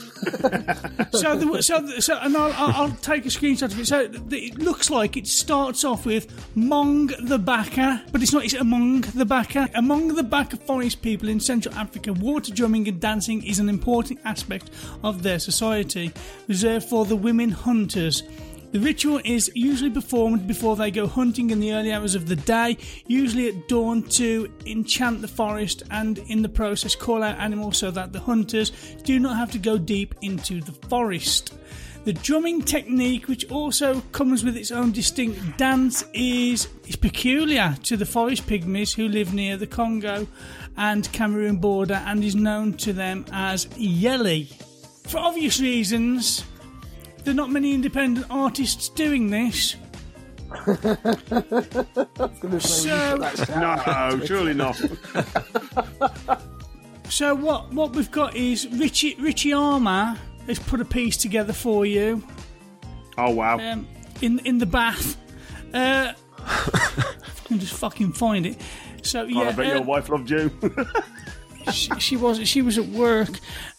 And I'll take a screenshot of it. So it looks like it starts off with Mong the Baka, but it's not, it's Among the Baka. Among the Baka forest people in Central Africa, water drumming and dancing is an important aspect of their society, reserved for the women hunters. The ritual is usually performed before they go hunting in the early hours of the day, usually at dawn, to enchant the forest and in the process call out animals so that the hunters do not have to go deep into the forest. The drumming technique, which also comes with its own distinct dance, is peculiar to the forest pygmies who live near the Congo and Cameroon border and is known to them as Yeli. For obvious reasons, there are not many independent artists doing this. No, surely not. So what we've got is Richie Armour has put a piece together for you. Oh wow! In the bath. I can just fucking find it. So yeah, I bet your wife loved you. she was at work.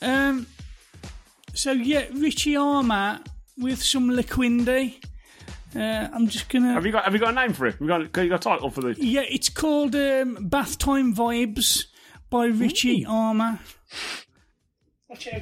So yeah, Richie Armour with some Liquindi. I'm just gonna. Have you got a name for it? You got a title for this? Yeah, it's called Bath Time Vibes by Richie Armour. Watch out.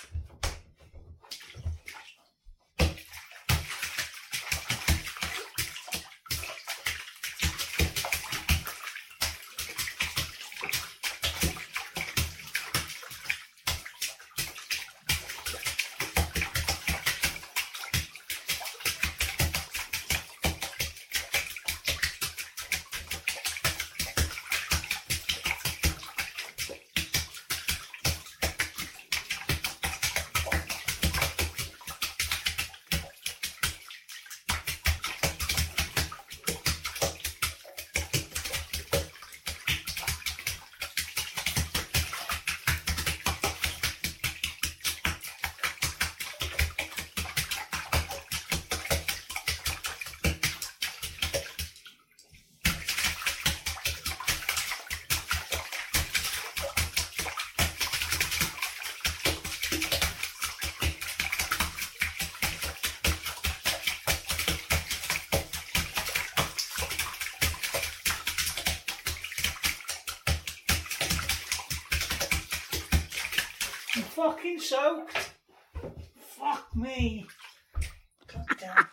Fucking soaked. Fuck me. God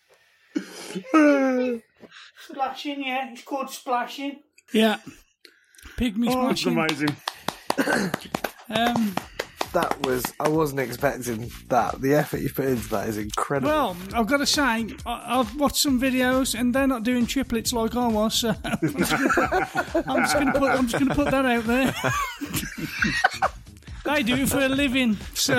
damn. Splashing, yeah. It's called splashing. Yeah. Pygmy splashing. That's amazing. I wasn't expecting that. The effort you put into that is incredible. Well, I've got to say, I've watched some videos and they're not doing triplets like I was, so I'm just going to put that out there. I do it for a living, so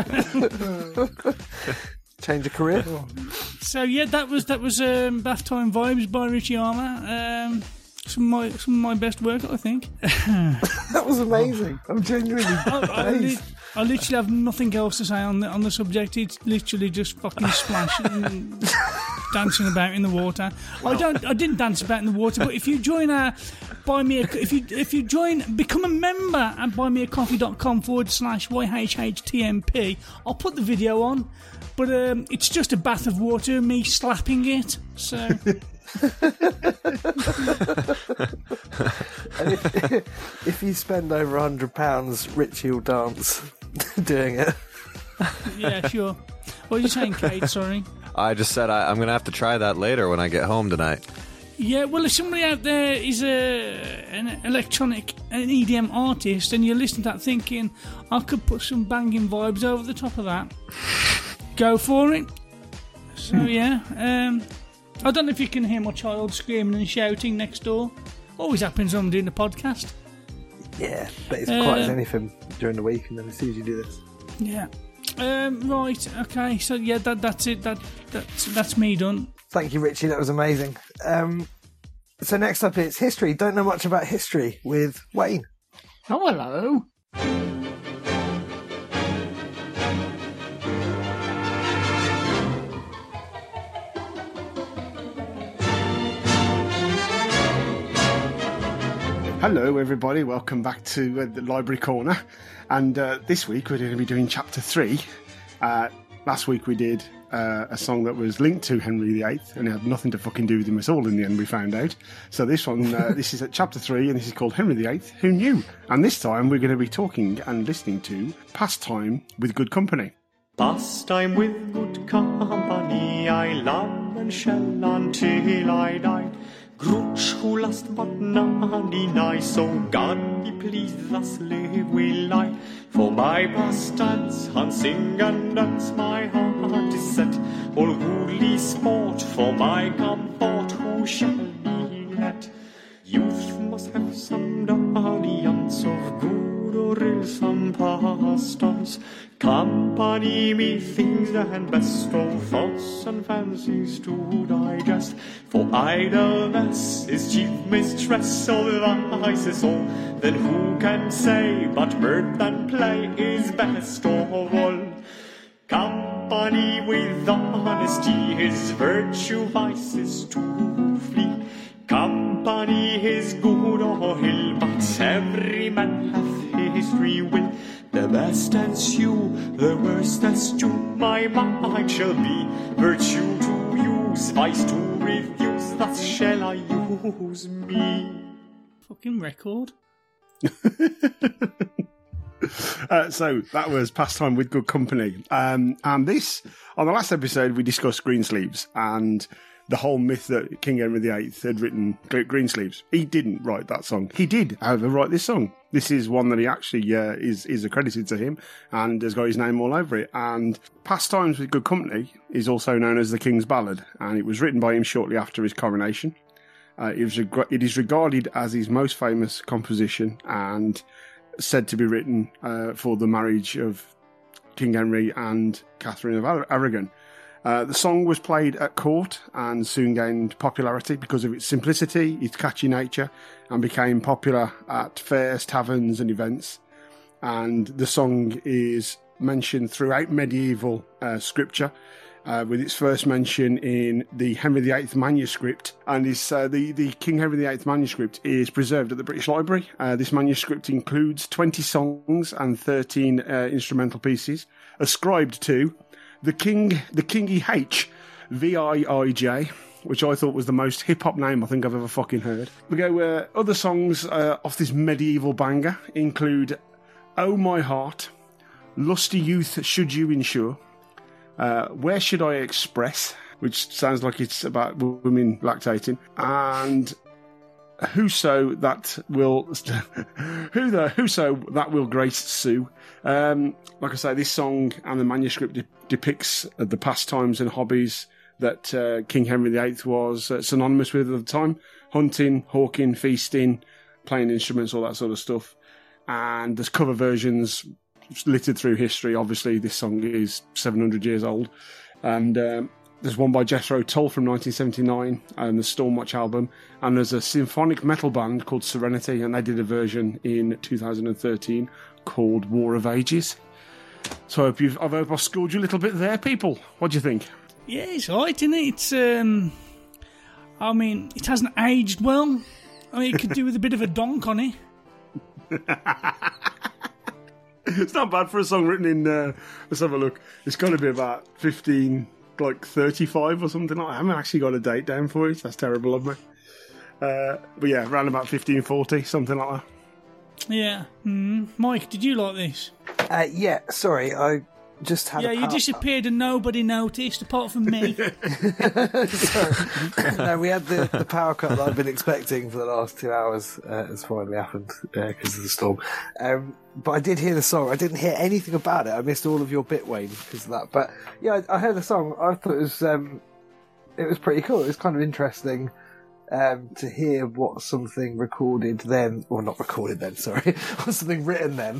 change of career. So yeah, that was Bath Time Vibes by Richie Armour. Some of my best work, I think. That was amazing. I'm genuinely I literally have nothing else to say on the subject. It's literally just fucking splashing and dancing about in the water. I didn't dance about in the water, but if you join become a member at buymeacoffee.com/YHHTMP, I'll put the video on. But it's just a bath of water, me slapping it. So. And if you spend over £100, Richie will dance doing it. Yeah, sure. What are you saying, Kate? Sorry. I just said I'm going to have to try that later when I get home tonight. Yeah, well, if somebody out there is an electronic, an EDM artist, and you're listening to that thinking, I could put some banging vibes over the top of that, go for it. So, yeah. I don't know if you can hear my child screaming and shouting next door. Always happens when I'm doing the podcast. Yeah, but it's quite as anything during the week, and then as soon as you do this. Yeah. Right, okay, so yeah, that's it. That's me done. Thank you, Richie. That was amazing. So next up, it's history. Don't know much about history with Wayne. Oh, hello. Hello, everybody. Welcome back to the Library Corner. And this week we're going to be doing Chapter 3. Last week we did a song that was linked to Henry VIII, and it had nothing to fucking do with him at all in the end, we found out. So this one, this is at Chapter 3, and this is called Henry VIII, Who Knew? And this time we're going to be talking and listening to Pastime with Good Company. Pastime with good company, I love and shall until I die. Grudge who last but not deny, so God be pleased thus live will I. For my pastimes, and sing and dance, my heart is set. All goodly sport, for my comfort, who shall be let? Youth must have some dalliance of good or ill, some pastimes. Company methinks and best of thoughts and fancies to digest. For idleness is chief mistress of vices all. Then who can say but mirth and play is best of all? Company with honesty is virtue, vices to flee. Company is good or ill, but every man hath his free will. The best ensue, the worst eschew, my mind shall be virtue to use, vice to refuse, thus shall I use me. Fucking record. So that was Pastime with Good Company. And this, on the last episode, we discussed Greensleeves and the whole myth that King Henry VIII had written Greensleeves. He didn't write that song. He did, however, write this song. This is one that he actually is accredited to him and has got his name all over it. And Pastimes with Good Company is also known as the King's Ballad, and it was written by him shortly after his coronation. It is regarded as his most famous composition and said to be written for the marriage of King Henry and Catherine of Aragon. The song was played at court and soon gained popularity because of its simplicity, its catchy nature, and became popular at fairs, taverns and events. And the song is mentioned throughout medieval scripture, with its first mention in the Henry VIII manuscript. And the King Henry VIII manuscript is preserved at the British Library. This manuscript includes 20 songs and 13 instrumental pieces ascribed to the Kingy H, VIIJ, which I thought was the most hip-hop name I think I've ever fucking heard. We go, other songs off this medieval banger include Oh My Heart, Lusty Youth Should You Insure, Where Should I Express, which sounds like it's about women lactating, and Whoso That Will Grace Sue. Like I say, this song and the manuscript depicts the pastimes and hobbies that King Henry VIII was synonymous with at the time: hunting, hawking, feasting, playing instruments, all that sort of stuff. And there's cover versions littered through history. Obviously, this song is 700 years old, and there's one by Jethro Tull from 1979 and the Stormwatch album, and there's a symphonic metal band called Serenity, and they did a version in 2013 called War of Ages. So I hope I've schooled you a little bit there, people. What do you think? Yeah, it's alright, isn't it? It's, I mean, it hasn't aged well. I mean, it could do with a bit of a donk on it. It's not bad for a song written in, let's have a look. It's got to be about 35 or something like that. I haven't actually got a date down for it. That's terrible of me. But yeah, around about 1540, something like that. Yeah. Mike, did you like this? Yeah, sorry, I just had. Yeah, a you power disappeared and nobody noticed apart from me. No, we had the power cut that I've been expecting for the last 2 hours. Has finally happened because of the storm. But I did hear the song. I didn't hear anything about it. I missed all of your bit, Wayne, because of that. But yeah, I heard the song. I thought it was pretty cool. It was kind of interesting to hear what something recorded then, or not recorded then, sorry, what something written then.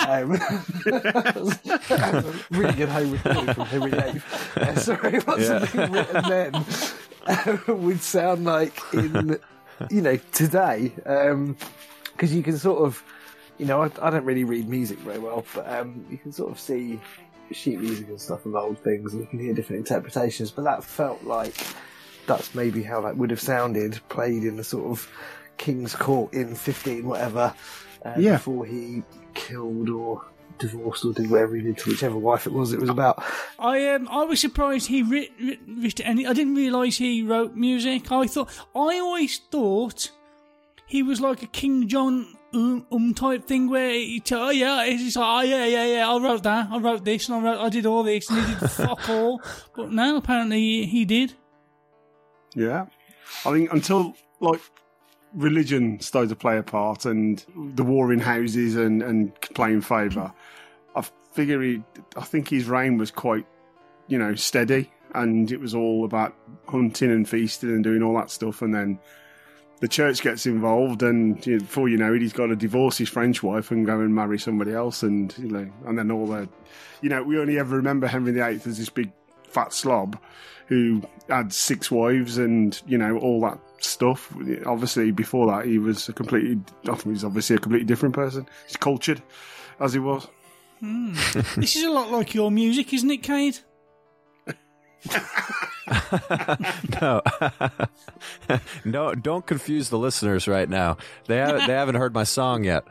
Really good home recording from Henry VIII. Sorry, what something written then would sound like in, today. Because you can sort of, I don't really read music very well, but you can sort of see sheet music and stuff of old things, and you can hear different interpretations. But that felt like that's maybe how that would have sounded played in the sort of King's Court in 15 whatever, before he killed or divorced or did whatever he did to whichever wife it was about. I was surprised he wrote any. I didn't realise he wrote music. I always thought he was like a King John type thing where it's like, I wrote that, I wrote this, and I did all this, and he did fuck all. But no, apparently he did. Yeah, I think until religion started to play a part and the warring houses and playing favour, I think his reign was quite, steady, and it was all about hunting and feasting and doing all that stuff, and then the church gets involved, and before you know it, he's got to divorce his French wife and go and marry somebody else, and and then all that. We only ever remember Henry VIII as this big fat slob who had 6 wives and all that stuff. Obviously, before that, he was obviously a completely different person. He's cultured as he was. This is a lot like your music, isn't it, Cade? No, don't confuse the listeners right now. They haven't heard my song yet.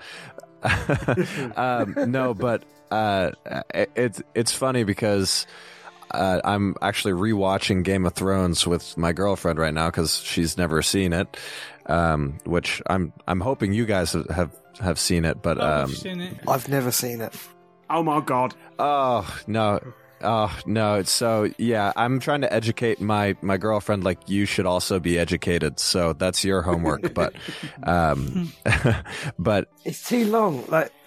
No, but it's funny because I'm actually rewatching Game of Thrones with my girlfriend right now because she's never seen it, which I'm hoping you guys have seen it. But I've seen it. I've never seen it. Oh my god! Oh no. Oh, no. So, yeah, I'm trying to educate my girlfriend like you should also be educated. So that's your homework. But, but it's too long.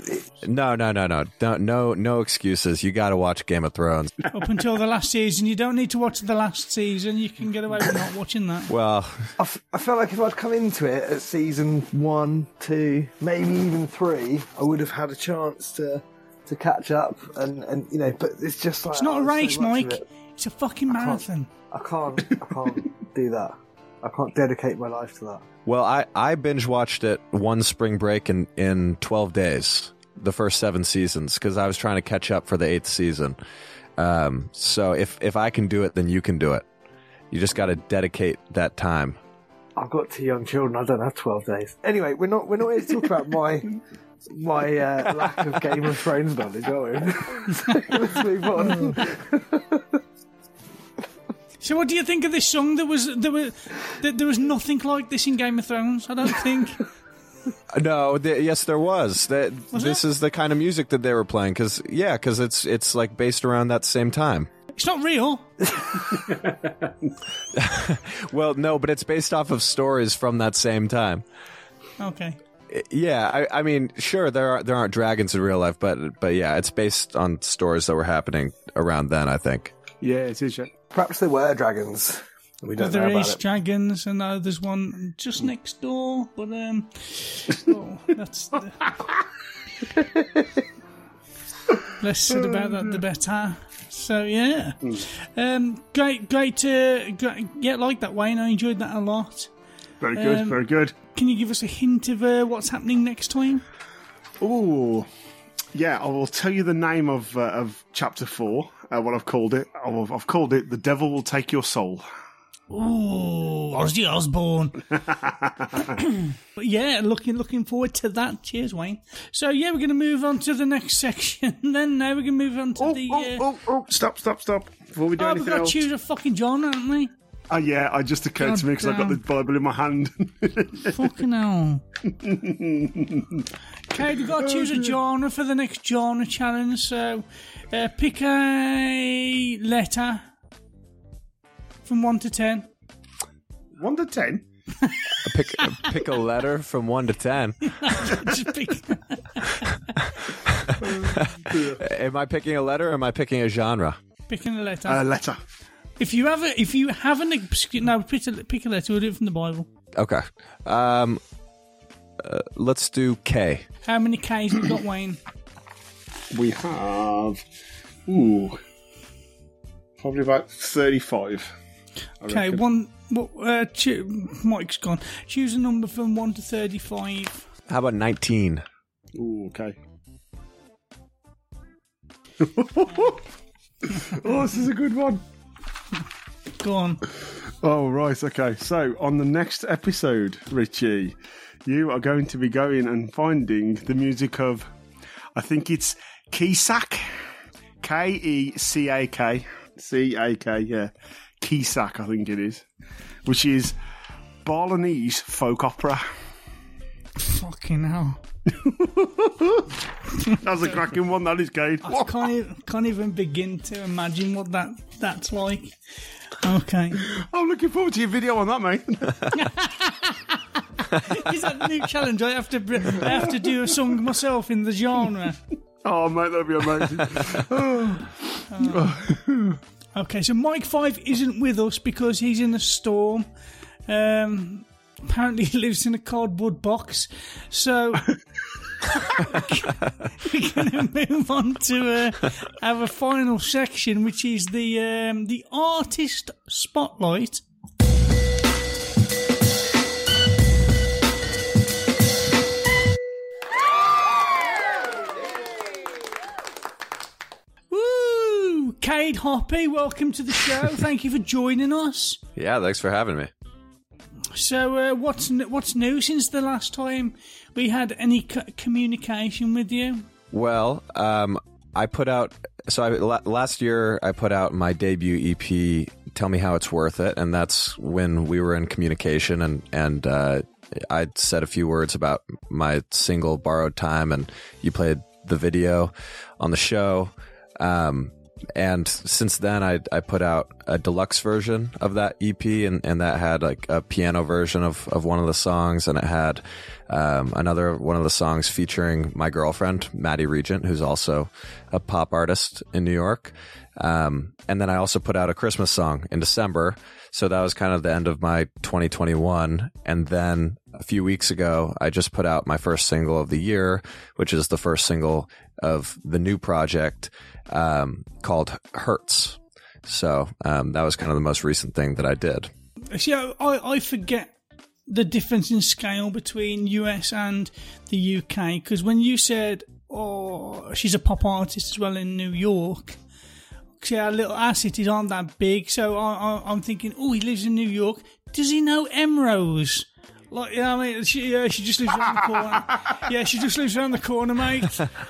No excuses. You got to watch Game of Thrones. Up until the last season. You don't need to watch the last season. You can get away with not watching that. Well, I felt like if I'd come into it at season 1, 2, maybe even 3, I would have had a chance to catch up and but it's just like, it's not a race, Mike. It's a fucking marathon. I can't do that. I can't dedicate my life to that. Well, I binge watched it one spring break in 12 days, the first 7 seasons, because I was trying to catch up for the 8th season. So if I can do it, then you can do it. You just got to dedicate that time. I've got 2 young children. I don't have 12 days. Anyway, we're not here to talk about my lack of Game of Thrones knowledge, are we? Let's move on. So, what do you think of this song? There was nothing like this in Game of Thrones. I don't think. No, yes, there was. This is the kind of music that they were playing because it's like based around that same time. It's not real. Well, no, but it's based off of stories from that same time. Okay. Yeah, I mean, sure, there aren't dragons in real life, but yeah, it's based on stories that were happening around then, I think. Yeah, it is. Perhaps there were dragons. We don't know about it. There is dragons, and there's one just next door, but that's less said about that, the better. So yeah, great to like that, Wayne. I enjoyed that a lot. Very good, very good. Can you give us a hint of what's happening next time? Oh, yeah, I will tell you the name of chapter 4. What I've called it. I've called it "The Devil Will Take Your Soul." Ooh, Ozzy Osbourne. But yeah, looking forward to that. Cheers, Wayne. So yeah, we're going to move on to the next section. Then now we're going to move on to Stop! Before we do anything we've got else, to choose a fucking genre, haven't we? Oh yeah, it just occurred to me because I've got the Bible in my hand. Fucking hell. Okay, we've got to choose a genre for the next genre challenge. So, pick a letter from 1 to 10. 1 to 10? Pick a letter from 1 to 10. Just pick. Am I picking a letter or am I picking a genre? Picking a letter. Letter. If you have an no, pick a letter. We'll do it from the Bible. Okay. Let's do K. How many K's have we got, Wayne? We have, probably about 35. Okay, Mike's gone. Choose a number from 1 to 35. How about 19? Ooh, okay. This is a good one. Go on. Oh, right, okay. So, on the next episode, Richie, you are going to be going and finding the music of, I think it's Keesak. K-E-C-A-K. C-A-K, yeah. Keesak, I think it is. Which is Balinese folk opera. Fucking hell. That's a cracking one, that is, Kate. I can't even begin to imagine what that's like. Okay. I'm looking forward to your video on that, mate. Is that the new challenge? I have to do a song myself in the genre. Oh, mate, that'd be amazing. Okay, so Mike 5 isn't with us because he's in a storm. Apparently he lives in a cardboard box. So we're going to move on to our final section, which is the artist spotlight. Woo! Cade Hoppy, welcome to the show. Thank you for joining us. Yeah, thanks for having me. So, what's new since the last time we had any communication with you? Well, I put out... So last year, I put out my debut EP, Tell Me How It's Worth It, and that's when we were in communication, and I said a few words about my single, Borrowed Time, and you played the video on the show. And since then, I put out a deluxe version of that EP, and that had like a piano version of one of the songs, and it had another one of the songs featuring my girlfriend, Maddie Regent, who's also a pop artist in New York. And then I also put out a Christmas song in December. So that was kind of the end of my 2021. And then a few weeks ago, I just put out my first single of the year, which is the first single of the new project, called Hurts. So that was kind of the most recent thing that I did. See, I forget the difference in scale between US and the UK, because when you said, oh, she's a pop artist as well in New York, see, our cities aren't that big, so I'm thinking, oh, he lives in New York. Does he know Emrose? Like, I mean, she just lives around the corner. Yeah, she just lives around the corner, mate.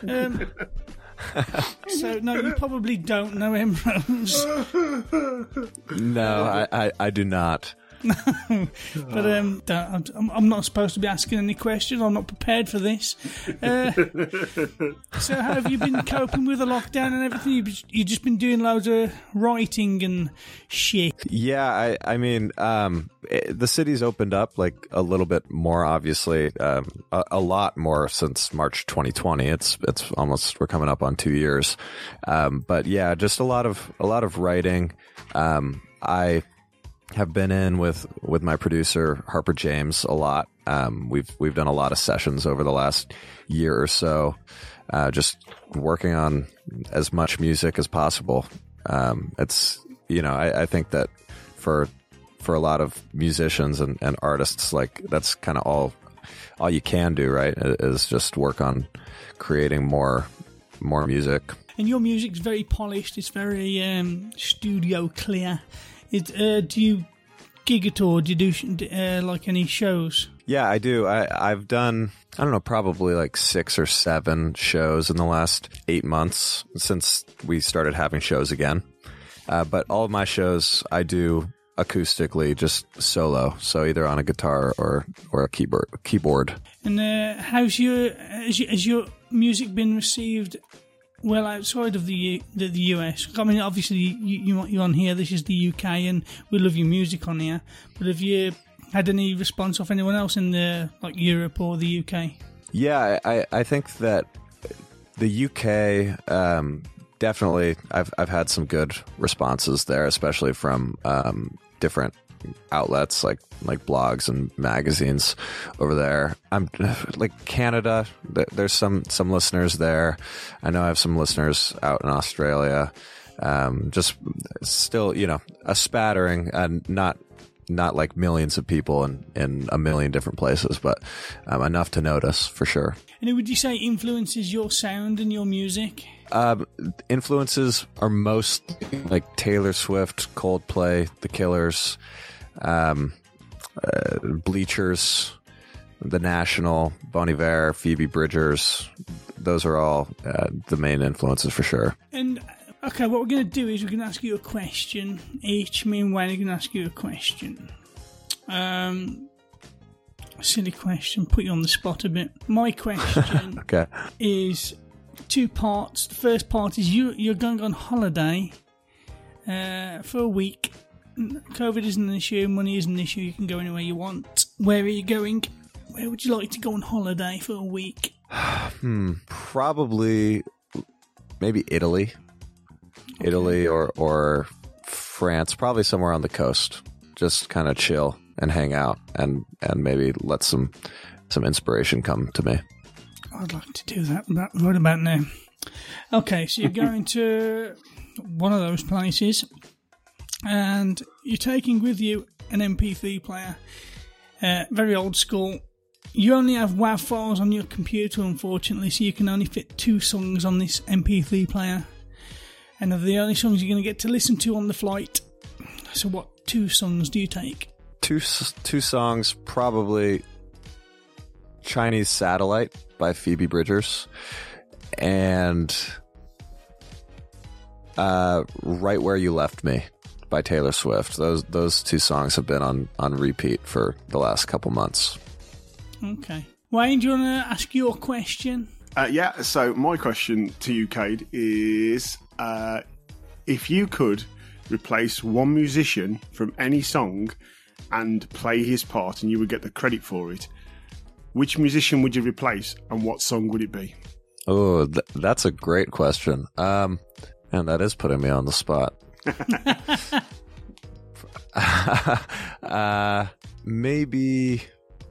So, no, you probably don't know Emrose. No, I do not. But I'm not supposed to be asking any questions. I'm not prepared for this. So how have you been coping with the lockdown and everything? You've just been doing loads of writing and shit. Yeah, I mean, the city's opened up like a little bit more, obviously, a lot more since March 2020. It's almost, we're coming up on 2 years. But yeah, just a lot of writing. I have been in with my producer Harper James a lot. We've done a lot of sessions over the last year or so, just working on as much music as possible. It's, I think that for a lot of musicians and artists, like that's kind of all you can do, right? Is just work on creating more music. And your music's very polished. It's very studio clear. Do you gig at all? Do you do like any shows? Yeah, I do. I've done, I don't know, probably like 6 or 7 shows in the last 8 months since we started having shows again. But all of my shows I do acoustically, just solo. So either on a guitar or a keyboard. And has your music been received well outside of the US? I mean, obviously you're on here. This is the UK, and we love your music on here. But have you had any response off anyone else in Europe or the UK? Yeah, I think that the UK definitely. I've had some good responses there, especially from different outlets like blogs and magazines over there. I'm like Canada. There's some listeners there. I know I have some listeners out in Australia. Just still, a spattering, and not like millions of people in a million different places, but enough to notice for sure. And who would you say influences your sound and your music? Influences are most like Taylor Swift, Coldplay, The Killers, Bleachers, The National, Bon Iver, Phoebe Bridgers. Those are all the main influences for sure. And okay, what we're going to do is we're going to ask you a question each. Me and Wayne are going to ask you a question. Silly question, put you on the spot a bit. My question okay. is 2 parts. The first part is you're going on holiday for a week. COVID isn't an issue, money isn't an issue, you can go anywhere you want. Where are you going? Where would you like to go on holiday for a week? Probably maybe Italy. Okay. Italy or France, probably somewhere on the coast. Just kind of chill and hang out and maybe let some inspiration come to me. I'd like to do that right about now. Okay, so you're going to one of those places and you're taking with you an MP3 player. Very old school. You only have WAV files on your computer, unfortunately, so you can only fit 2 songs on this MP3 player. And they're the only songs you're going to get to listen to on the flight. So what 2 songs do you take? Two songs, probably Chinese Satellite by Phoebe Bridgers and Right Where You Left Me by Taylor Swift. Those 2 songs have been on repeat for the last couple months. Okay. Wayne, do you want to ask your question? Yeah, so my question to you, Cade, is if you could replace one musician from any song and play his part and you would get the credit for it, which musician would you replace and what song would it be? Oh, that's a great question. And that is putting me on the spot. Maybe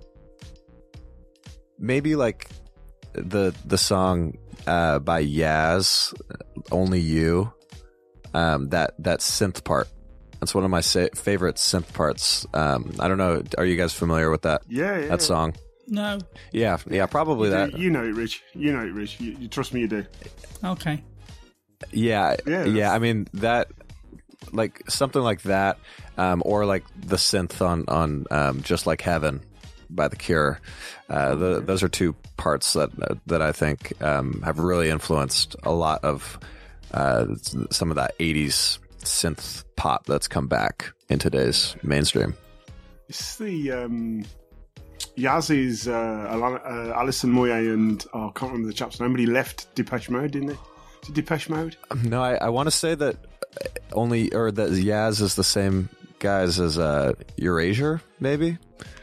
like the song by Yaz, Only You, that synth part. That's one of my favorite synth parts. I don't know. Are you guys familiar with that? Yeah. That song? No. Yeah, probably that. You know it, Rich. You trust me, you do. Okay. Yeah. I mean, that, like, something like that, or like the synth on Just Like Heaven by The Cure. Those are 2 parts that I think have really influenced a lot of some of that 80s synth pop that's come back in today's mainstream. It's the Yaz's Alison Moyet and I can't remember the chap's name, but he left Depeche Mode, didn't he? Is it Depeche Mode? No, I want to say that that Yaz is the same guys as Erasure, maybe.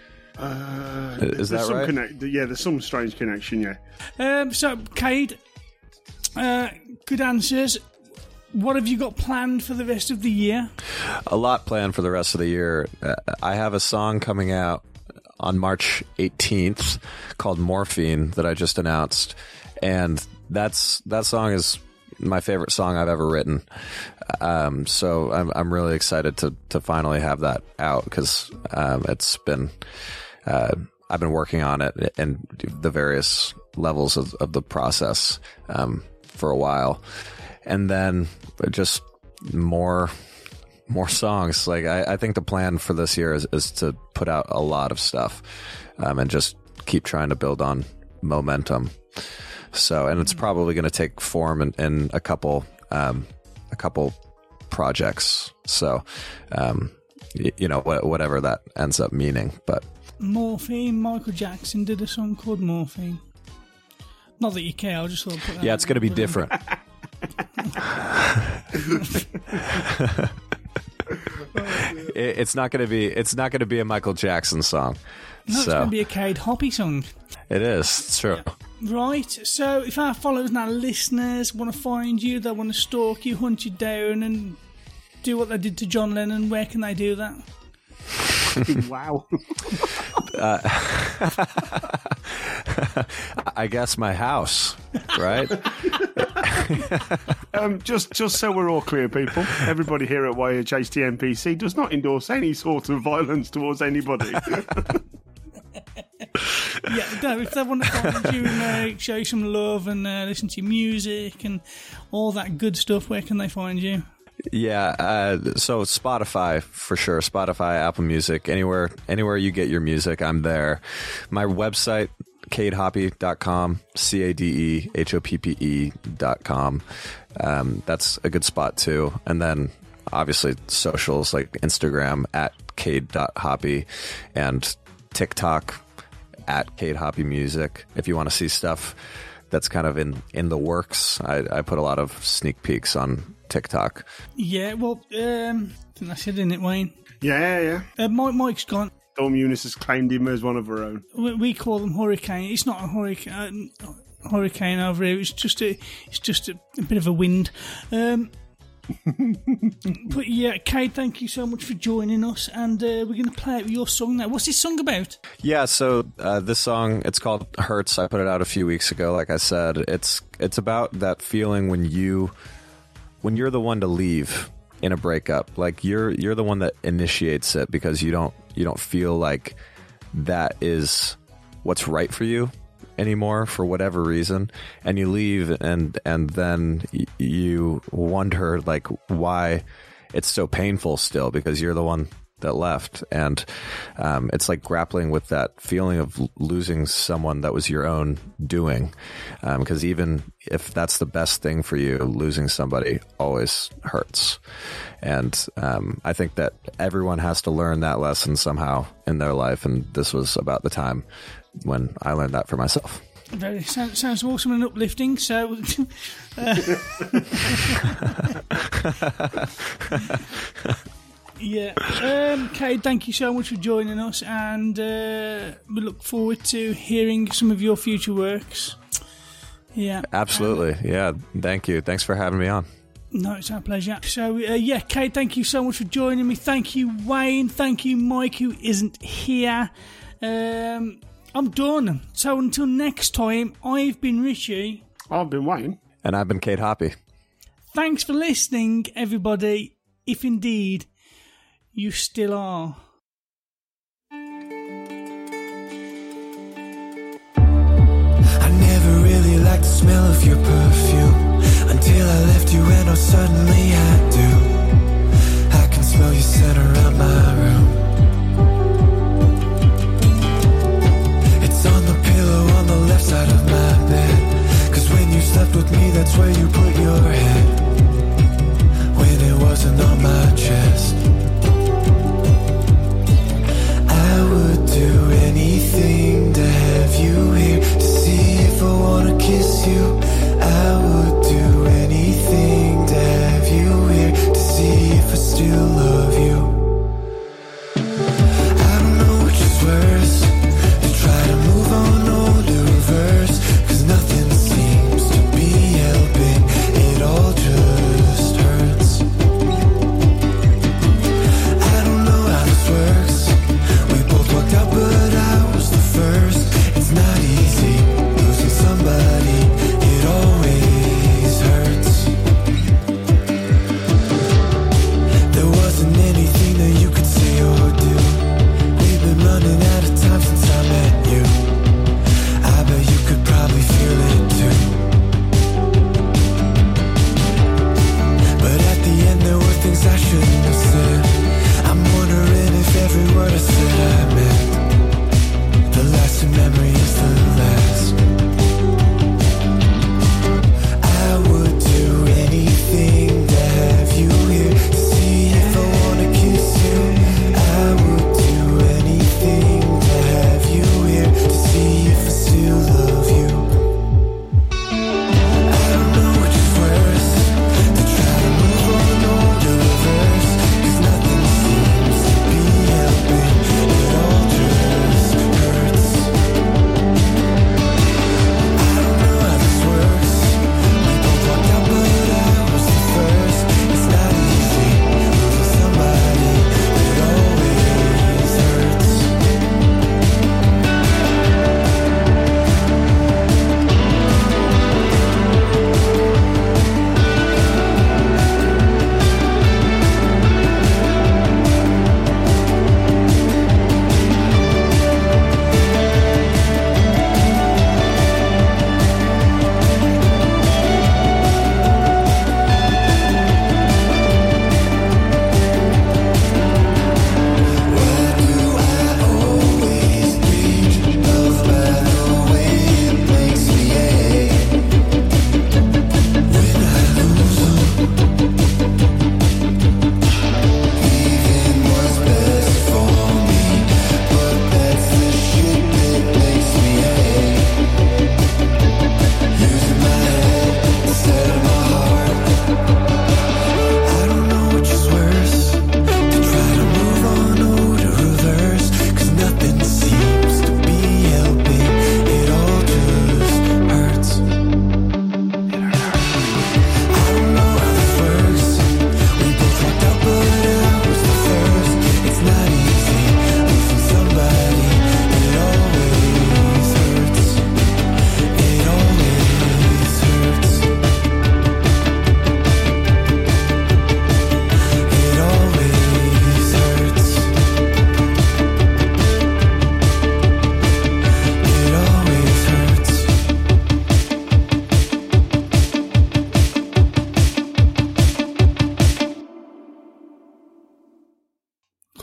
Is that right? There's some strange connection. Yeah. So, Cade, good answers. What have you got planned for the rest of the year? A lot planned for the rest of the year. I have a song coming out on March 18th called Morphine that I just announced, and that song is my favorite song I've ever written. So I'm really excited to finally have that out because it's been I've been working on it and the various levels of the process for a while. And then just more songs. Like I think the plan for this year is to put out a lot of stuff and just keep trying to build on momentum. So, and it's probably going to take form in a couple projects. So, whatever that ends up meaning. But Morphine, Michael Jackson did a song called Morphine. Not that you care, I just thought I'd put that yeah, it's going to be different. It's not going to be a Michael Jackson song. No, it's going to be a Cade Hoppy song. It is. It's true. Yeah. Right. So if our followers and our listeners want to find you, they want to stalk you, hunt you down, and do what they did to John Lennon, where can they do that? Wow. I guess my house, right? Just so we're all clear, people, everybody here at YHHTMPC does not endorse any sort of violence towards anybody. Yeah, no, if they want to find you and show you some love and listen to your music and all that good stuff, where can they find you? Yeah, so Spotify for sure. Spotify, Apple Music, anywhere you get your music, I'm there. My website, cadehoppe.com, cadehoppe.com. That's a good spot too. And then obviously socials like Instagram at cade.hoppe and TikTok at Cade Hoppe Music. If you want to see stuff that's kind of in the works, I put a lot of sneak peeks on TikTok. Yeah, well, I think that's it, isn't it, Wayne? Yeah. Mike's gone. Storm Eunice has claimed him as one of her own. We call them hurricane. It's not a hurricane over here. It's just a bit of a wind. But yeah, Cade, thank you so much for joining us, and we're going to play out your song now. What's this song about? Yeah, so this song, it's called Hurts. I put it out a few weeks ago. Like I said, it's about that feeling when you're the one to leave in a breakup. Like you're the one that initiates it because you don't feel like that is what's right for you anymore for whatever reason, and you leave, and then you wonder like why it's so painful still because you're the one that left. And it's like grappling with that feeling of losing someone that was your own doing, because even if that's the best thing for you, losing somebody always hurts. And I think that everyone has to learn that lesson somehow in their life, and this was about the time when I learned that for myself. Sounds awesome and uplifting. So, yeah, Cade, thank you so much for joining us, and we look forward to hearing some of your future works. Yeah, absolutely. Yeah, thank you. Thanks for having me on. No, it's our pleasure. So, yeah, Cade, thank you so much for joining me. Thank you, Wayne. Thank you, Mike, who isn't here. I'm done. So until next time, I've been Richie. I've been Wayne. And I've been Cade Hoppe. Thanks for listening, everybody, if indeed you still are. I never really liked the smell of your perfume until I left you, and oh, suddenly I do. I can smell your scent around my room. It's on the pillow on the left side of my bed, 'cause when you slept with me, that's where you put your head, when it wasn't on my chest. I would do anything to have you here, to see if I wanna kiss you. I would do anything to have you here, to see if I still love you.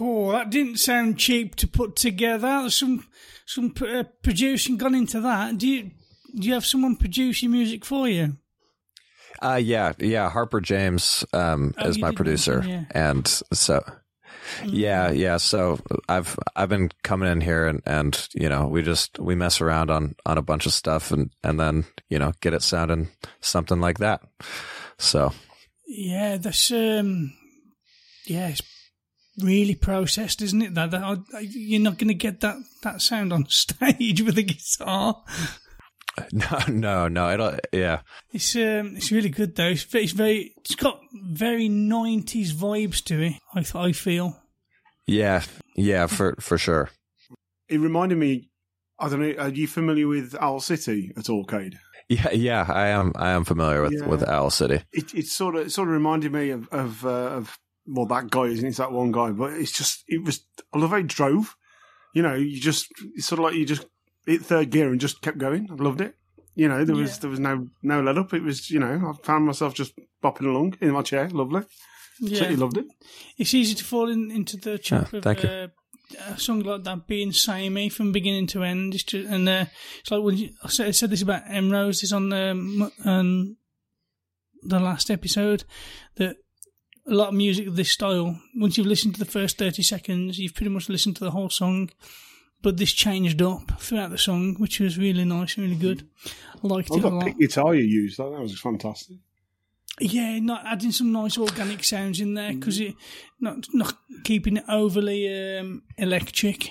Oh, that didn't sound cheap to put together. Some producing gone into that. Do you have someone produce your music for you? Yeah. Harper James is my producer, and so yeah. So I've been coming in here and we mess around on a bunch of stuff and then get it sounding something like that. So yeah, that's it's really processed, isn't it? That you're not going to get that sound on stage with a guitar. No. It's really good though. It's got very 90s vibes to it. I feel. Yeah, for sure. It reminded me. I don't know. Are you familiar with Owl City at all, Cade? Yeah. I am familiar with Owl City. It sort of reminded me of that guy, isn't it? It's that one guy, but I love how he drove. You just hit third gear and just kept going. I loved it. There was no let up. It was, I found myself just bopping along in my chair. Lovely. Yeah. Certainly loved it. It's easy to fall into the trap of a song like that being samey from beginning to end. It's like when I said this about M Roses on the last episode, that a lot of music of this style, once you've listened to the first 30 seconds, you've pretty much listened to the whole song. But this changed up throughout the song, which was really nice, really good. I liked it a lot. That pick guitar you used, that was fantastic. Yeah, not adding some nice organic sounds in there because not keeping it overly electric.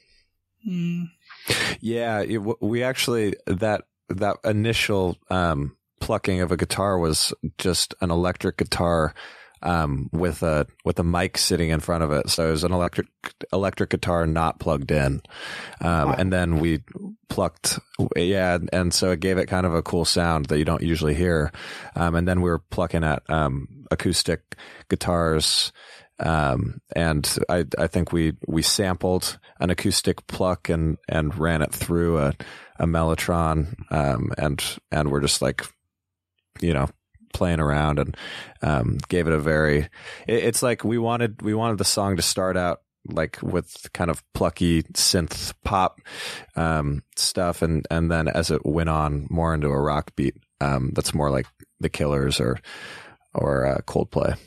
Yeah, we actually that initial plucking of a guitar was just an electric guitar. With a mic sitting in front of it, so it was an electric guitar not plugged in, and then we plucked, and so it gave it kind of a cool sound that you don't usually hear, and then we were plucking at acoustic guitars, and I think we sampled an acoustic pluck and ran it through a Mellotron, and we're just like, playing around and gave it a very it's like we wanted the song to start out like with kind of plucky synth pop stuff and then as it went on more into a rock beat that's more like The Killers or Coldplay.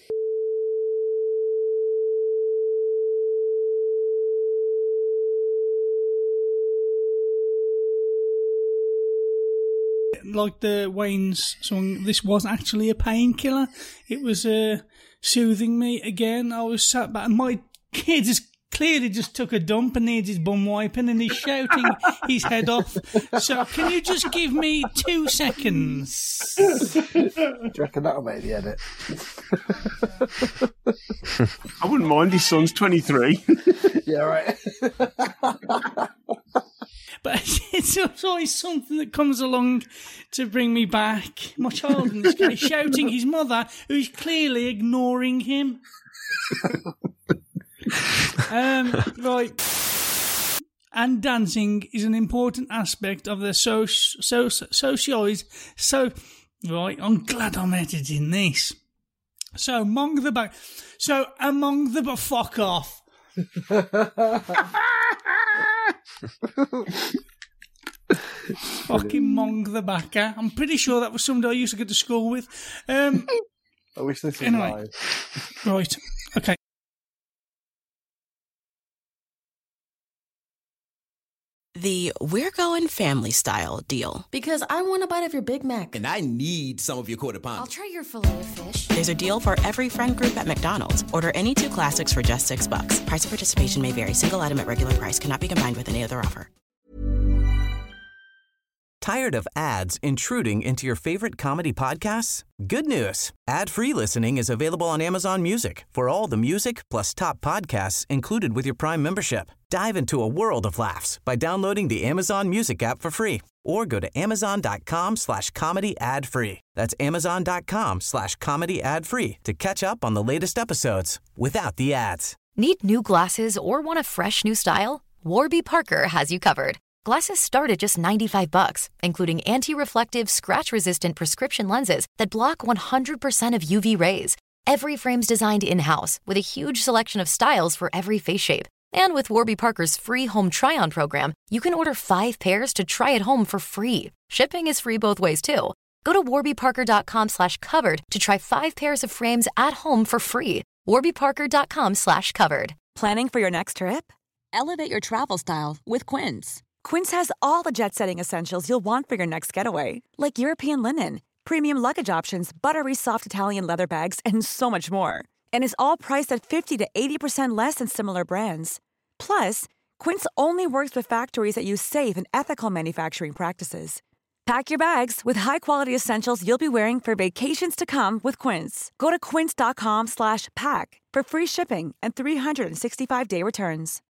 Like the Wayne's song, this was actually a painkiller. It was soothing me again. I was sat back, and my kid clearly just took a dump and needs his bum wiping, and he's shouting his head off. So can you just give me 2 seconds? Do you reckon that'll make the edit? I wouldn't mind. His son's 23. Yeah, right. But it's always something that comes along to bring me back. My child in this case shouting his mother, who's clearly ignoring him. Right. And dancing is an important aspect of the right, I'm glad I'm editing this. So, among the fuck off. Fucking Mong the Backer. I'm pretty sure that was somebody I used to go to school with. I wish this was live. Right. Okay. The We're Going Family Style deal. Because I want a bite of your Big Mac. And I need some of your Quarter Pound. I'll try your Filet-O-Fish. There's a deal for every friend group at McDonald's. Order any 2 classics for just $6. Price of participation may vary. Single item at regular price cannot be combined with any other offer. Tired of ads intruding into your favorite comedy podcasts? Good news. Ad-free listening is available on Amazon Music for all the music plus top podcasts included with your Prime membership. Dive into a world of laughs by downloading the Amazon Music app for free or go to amazon.com/comedy ad-free. That's amazon.com/comedy ad-free to catch up on the latest episodes without the ads. Need new glasses or want a fresh new style? Warby Parker has you covered. Glasses start at just $95, including anti-reflective, scratch-resistant prescription lenses that block 100% of UV rays. Every frame's designed in-house with a huge selection of styles for every face shape. And with Warby Parker's free home try-on program, you can order 5 pairs to try at home for free. Shipping is free both ways, too. Go to warbyparker.com/covered to try 5 pairs of frames at home for free. warbyparker.com/covered. Planning for your next trip? Elevate your travel style with Quince. Quince has all the jet-setting essentials you'll want for your next getaway, like European linen, premium luggage options, buttery soft Italian leather bags, and so much more. And is all priced at 50 to 80% less than similar brands. Plus, Quince only works with factories that use safe and ethical manufacturing practices. Pack your bags with high-quality essentials you'll be wearing for vacations to come with Quince. Go to quince.com/pack for free shipping and 365-day returns.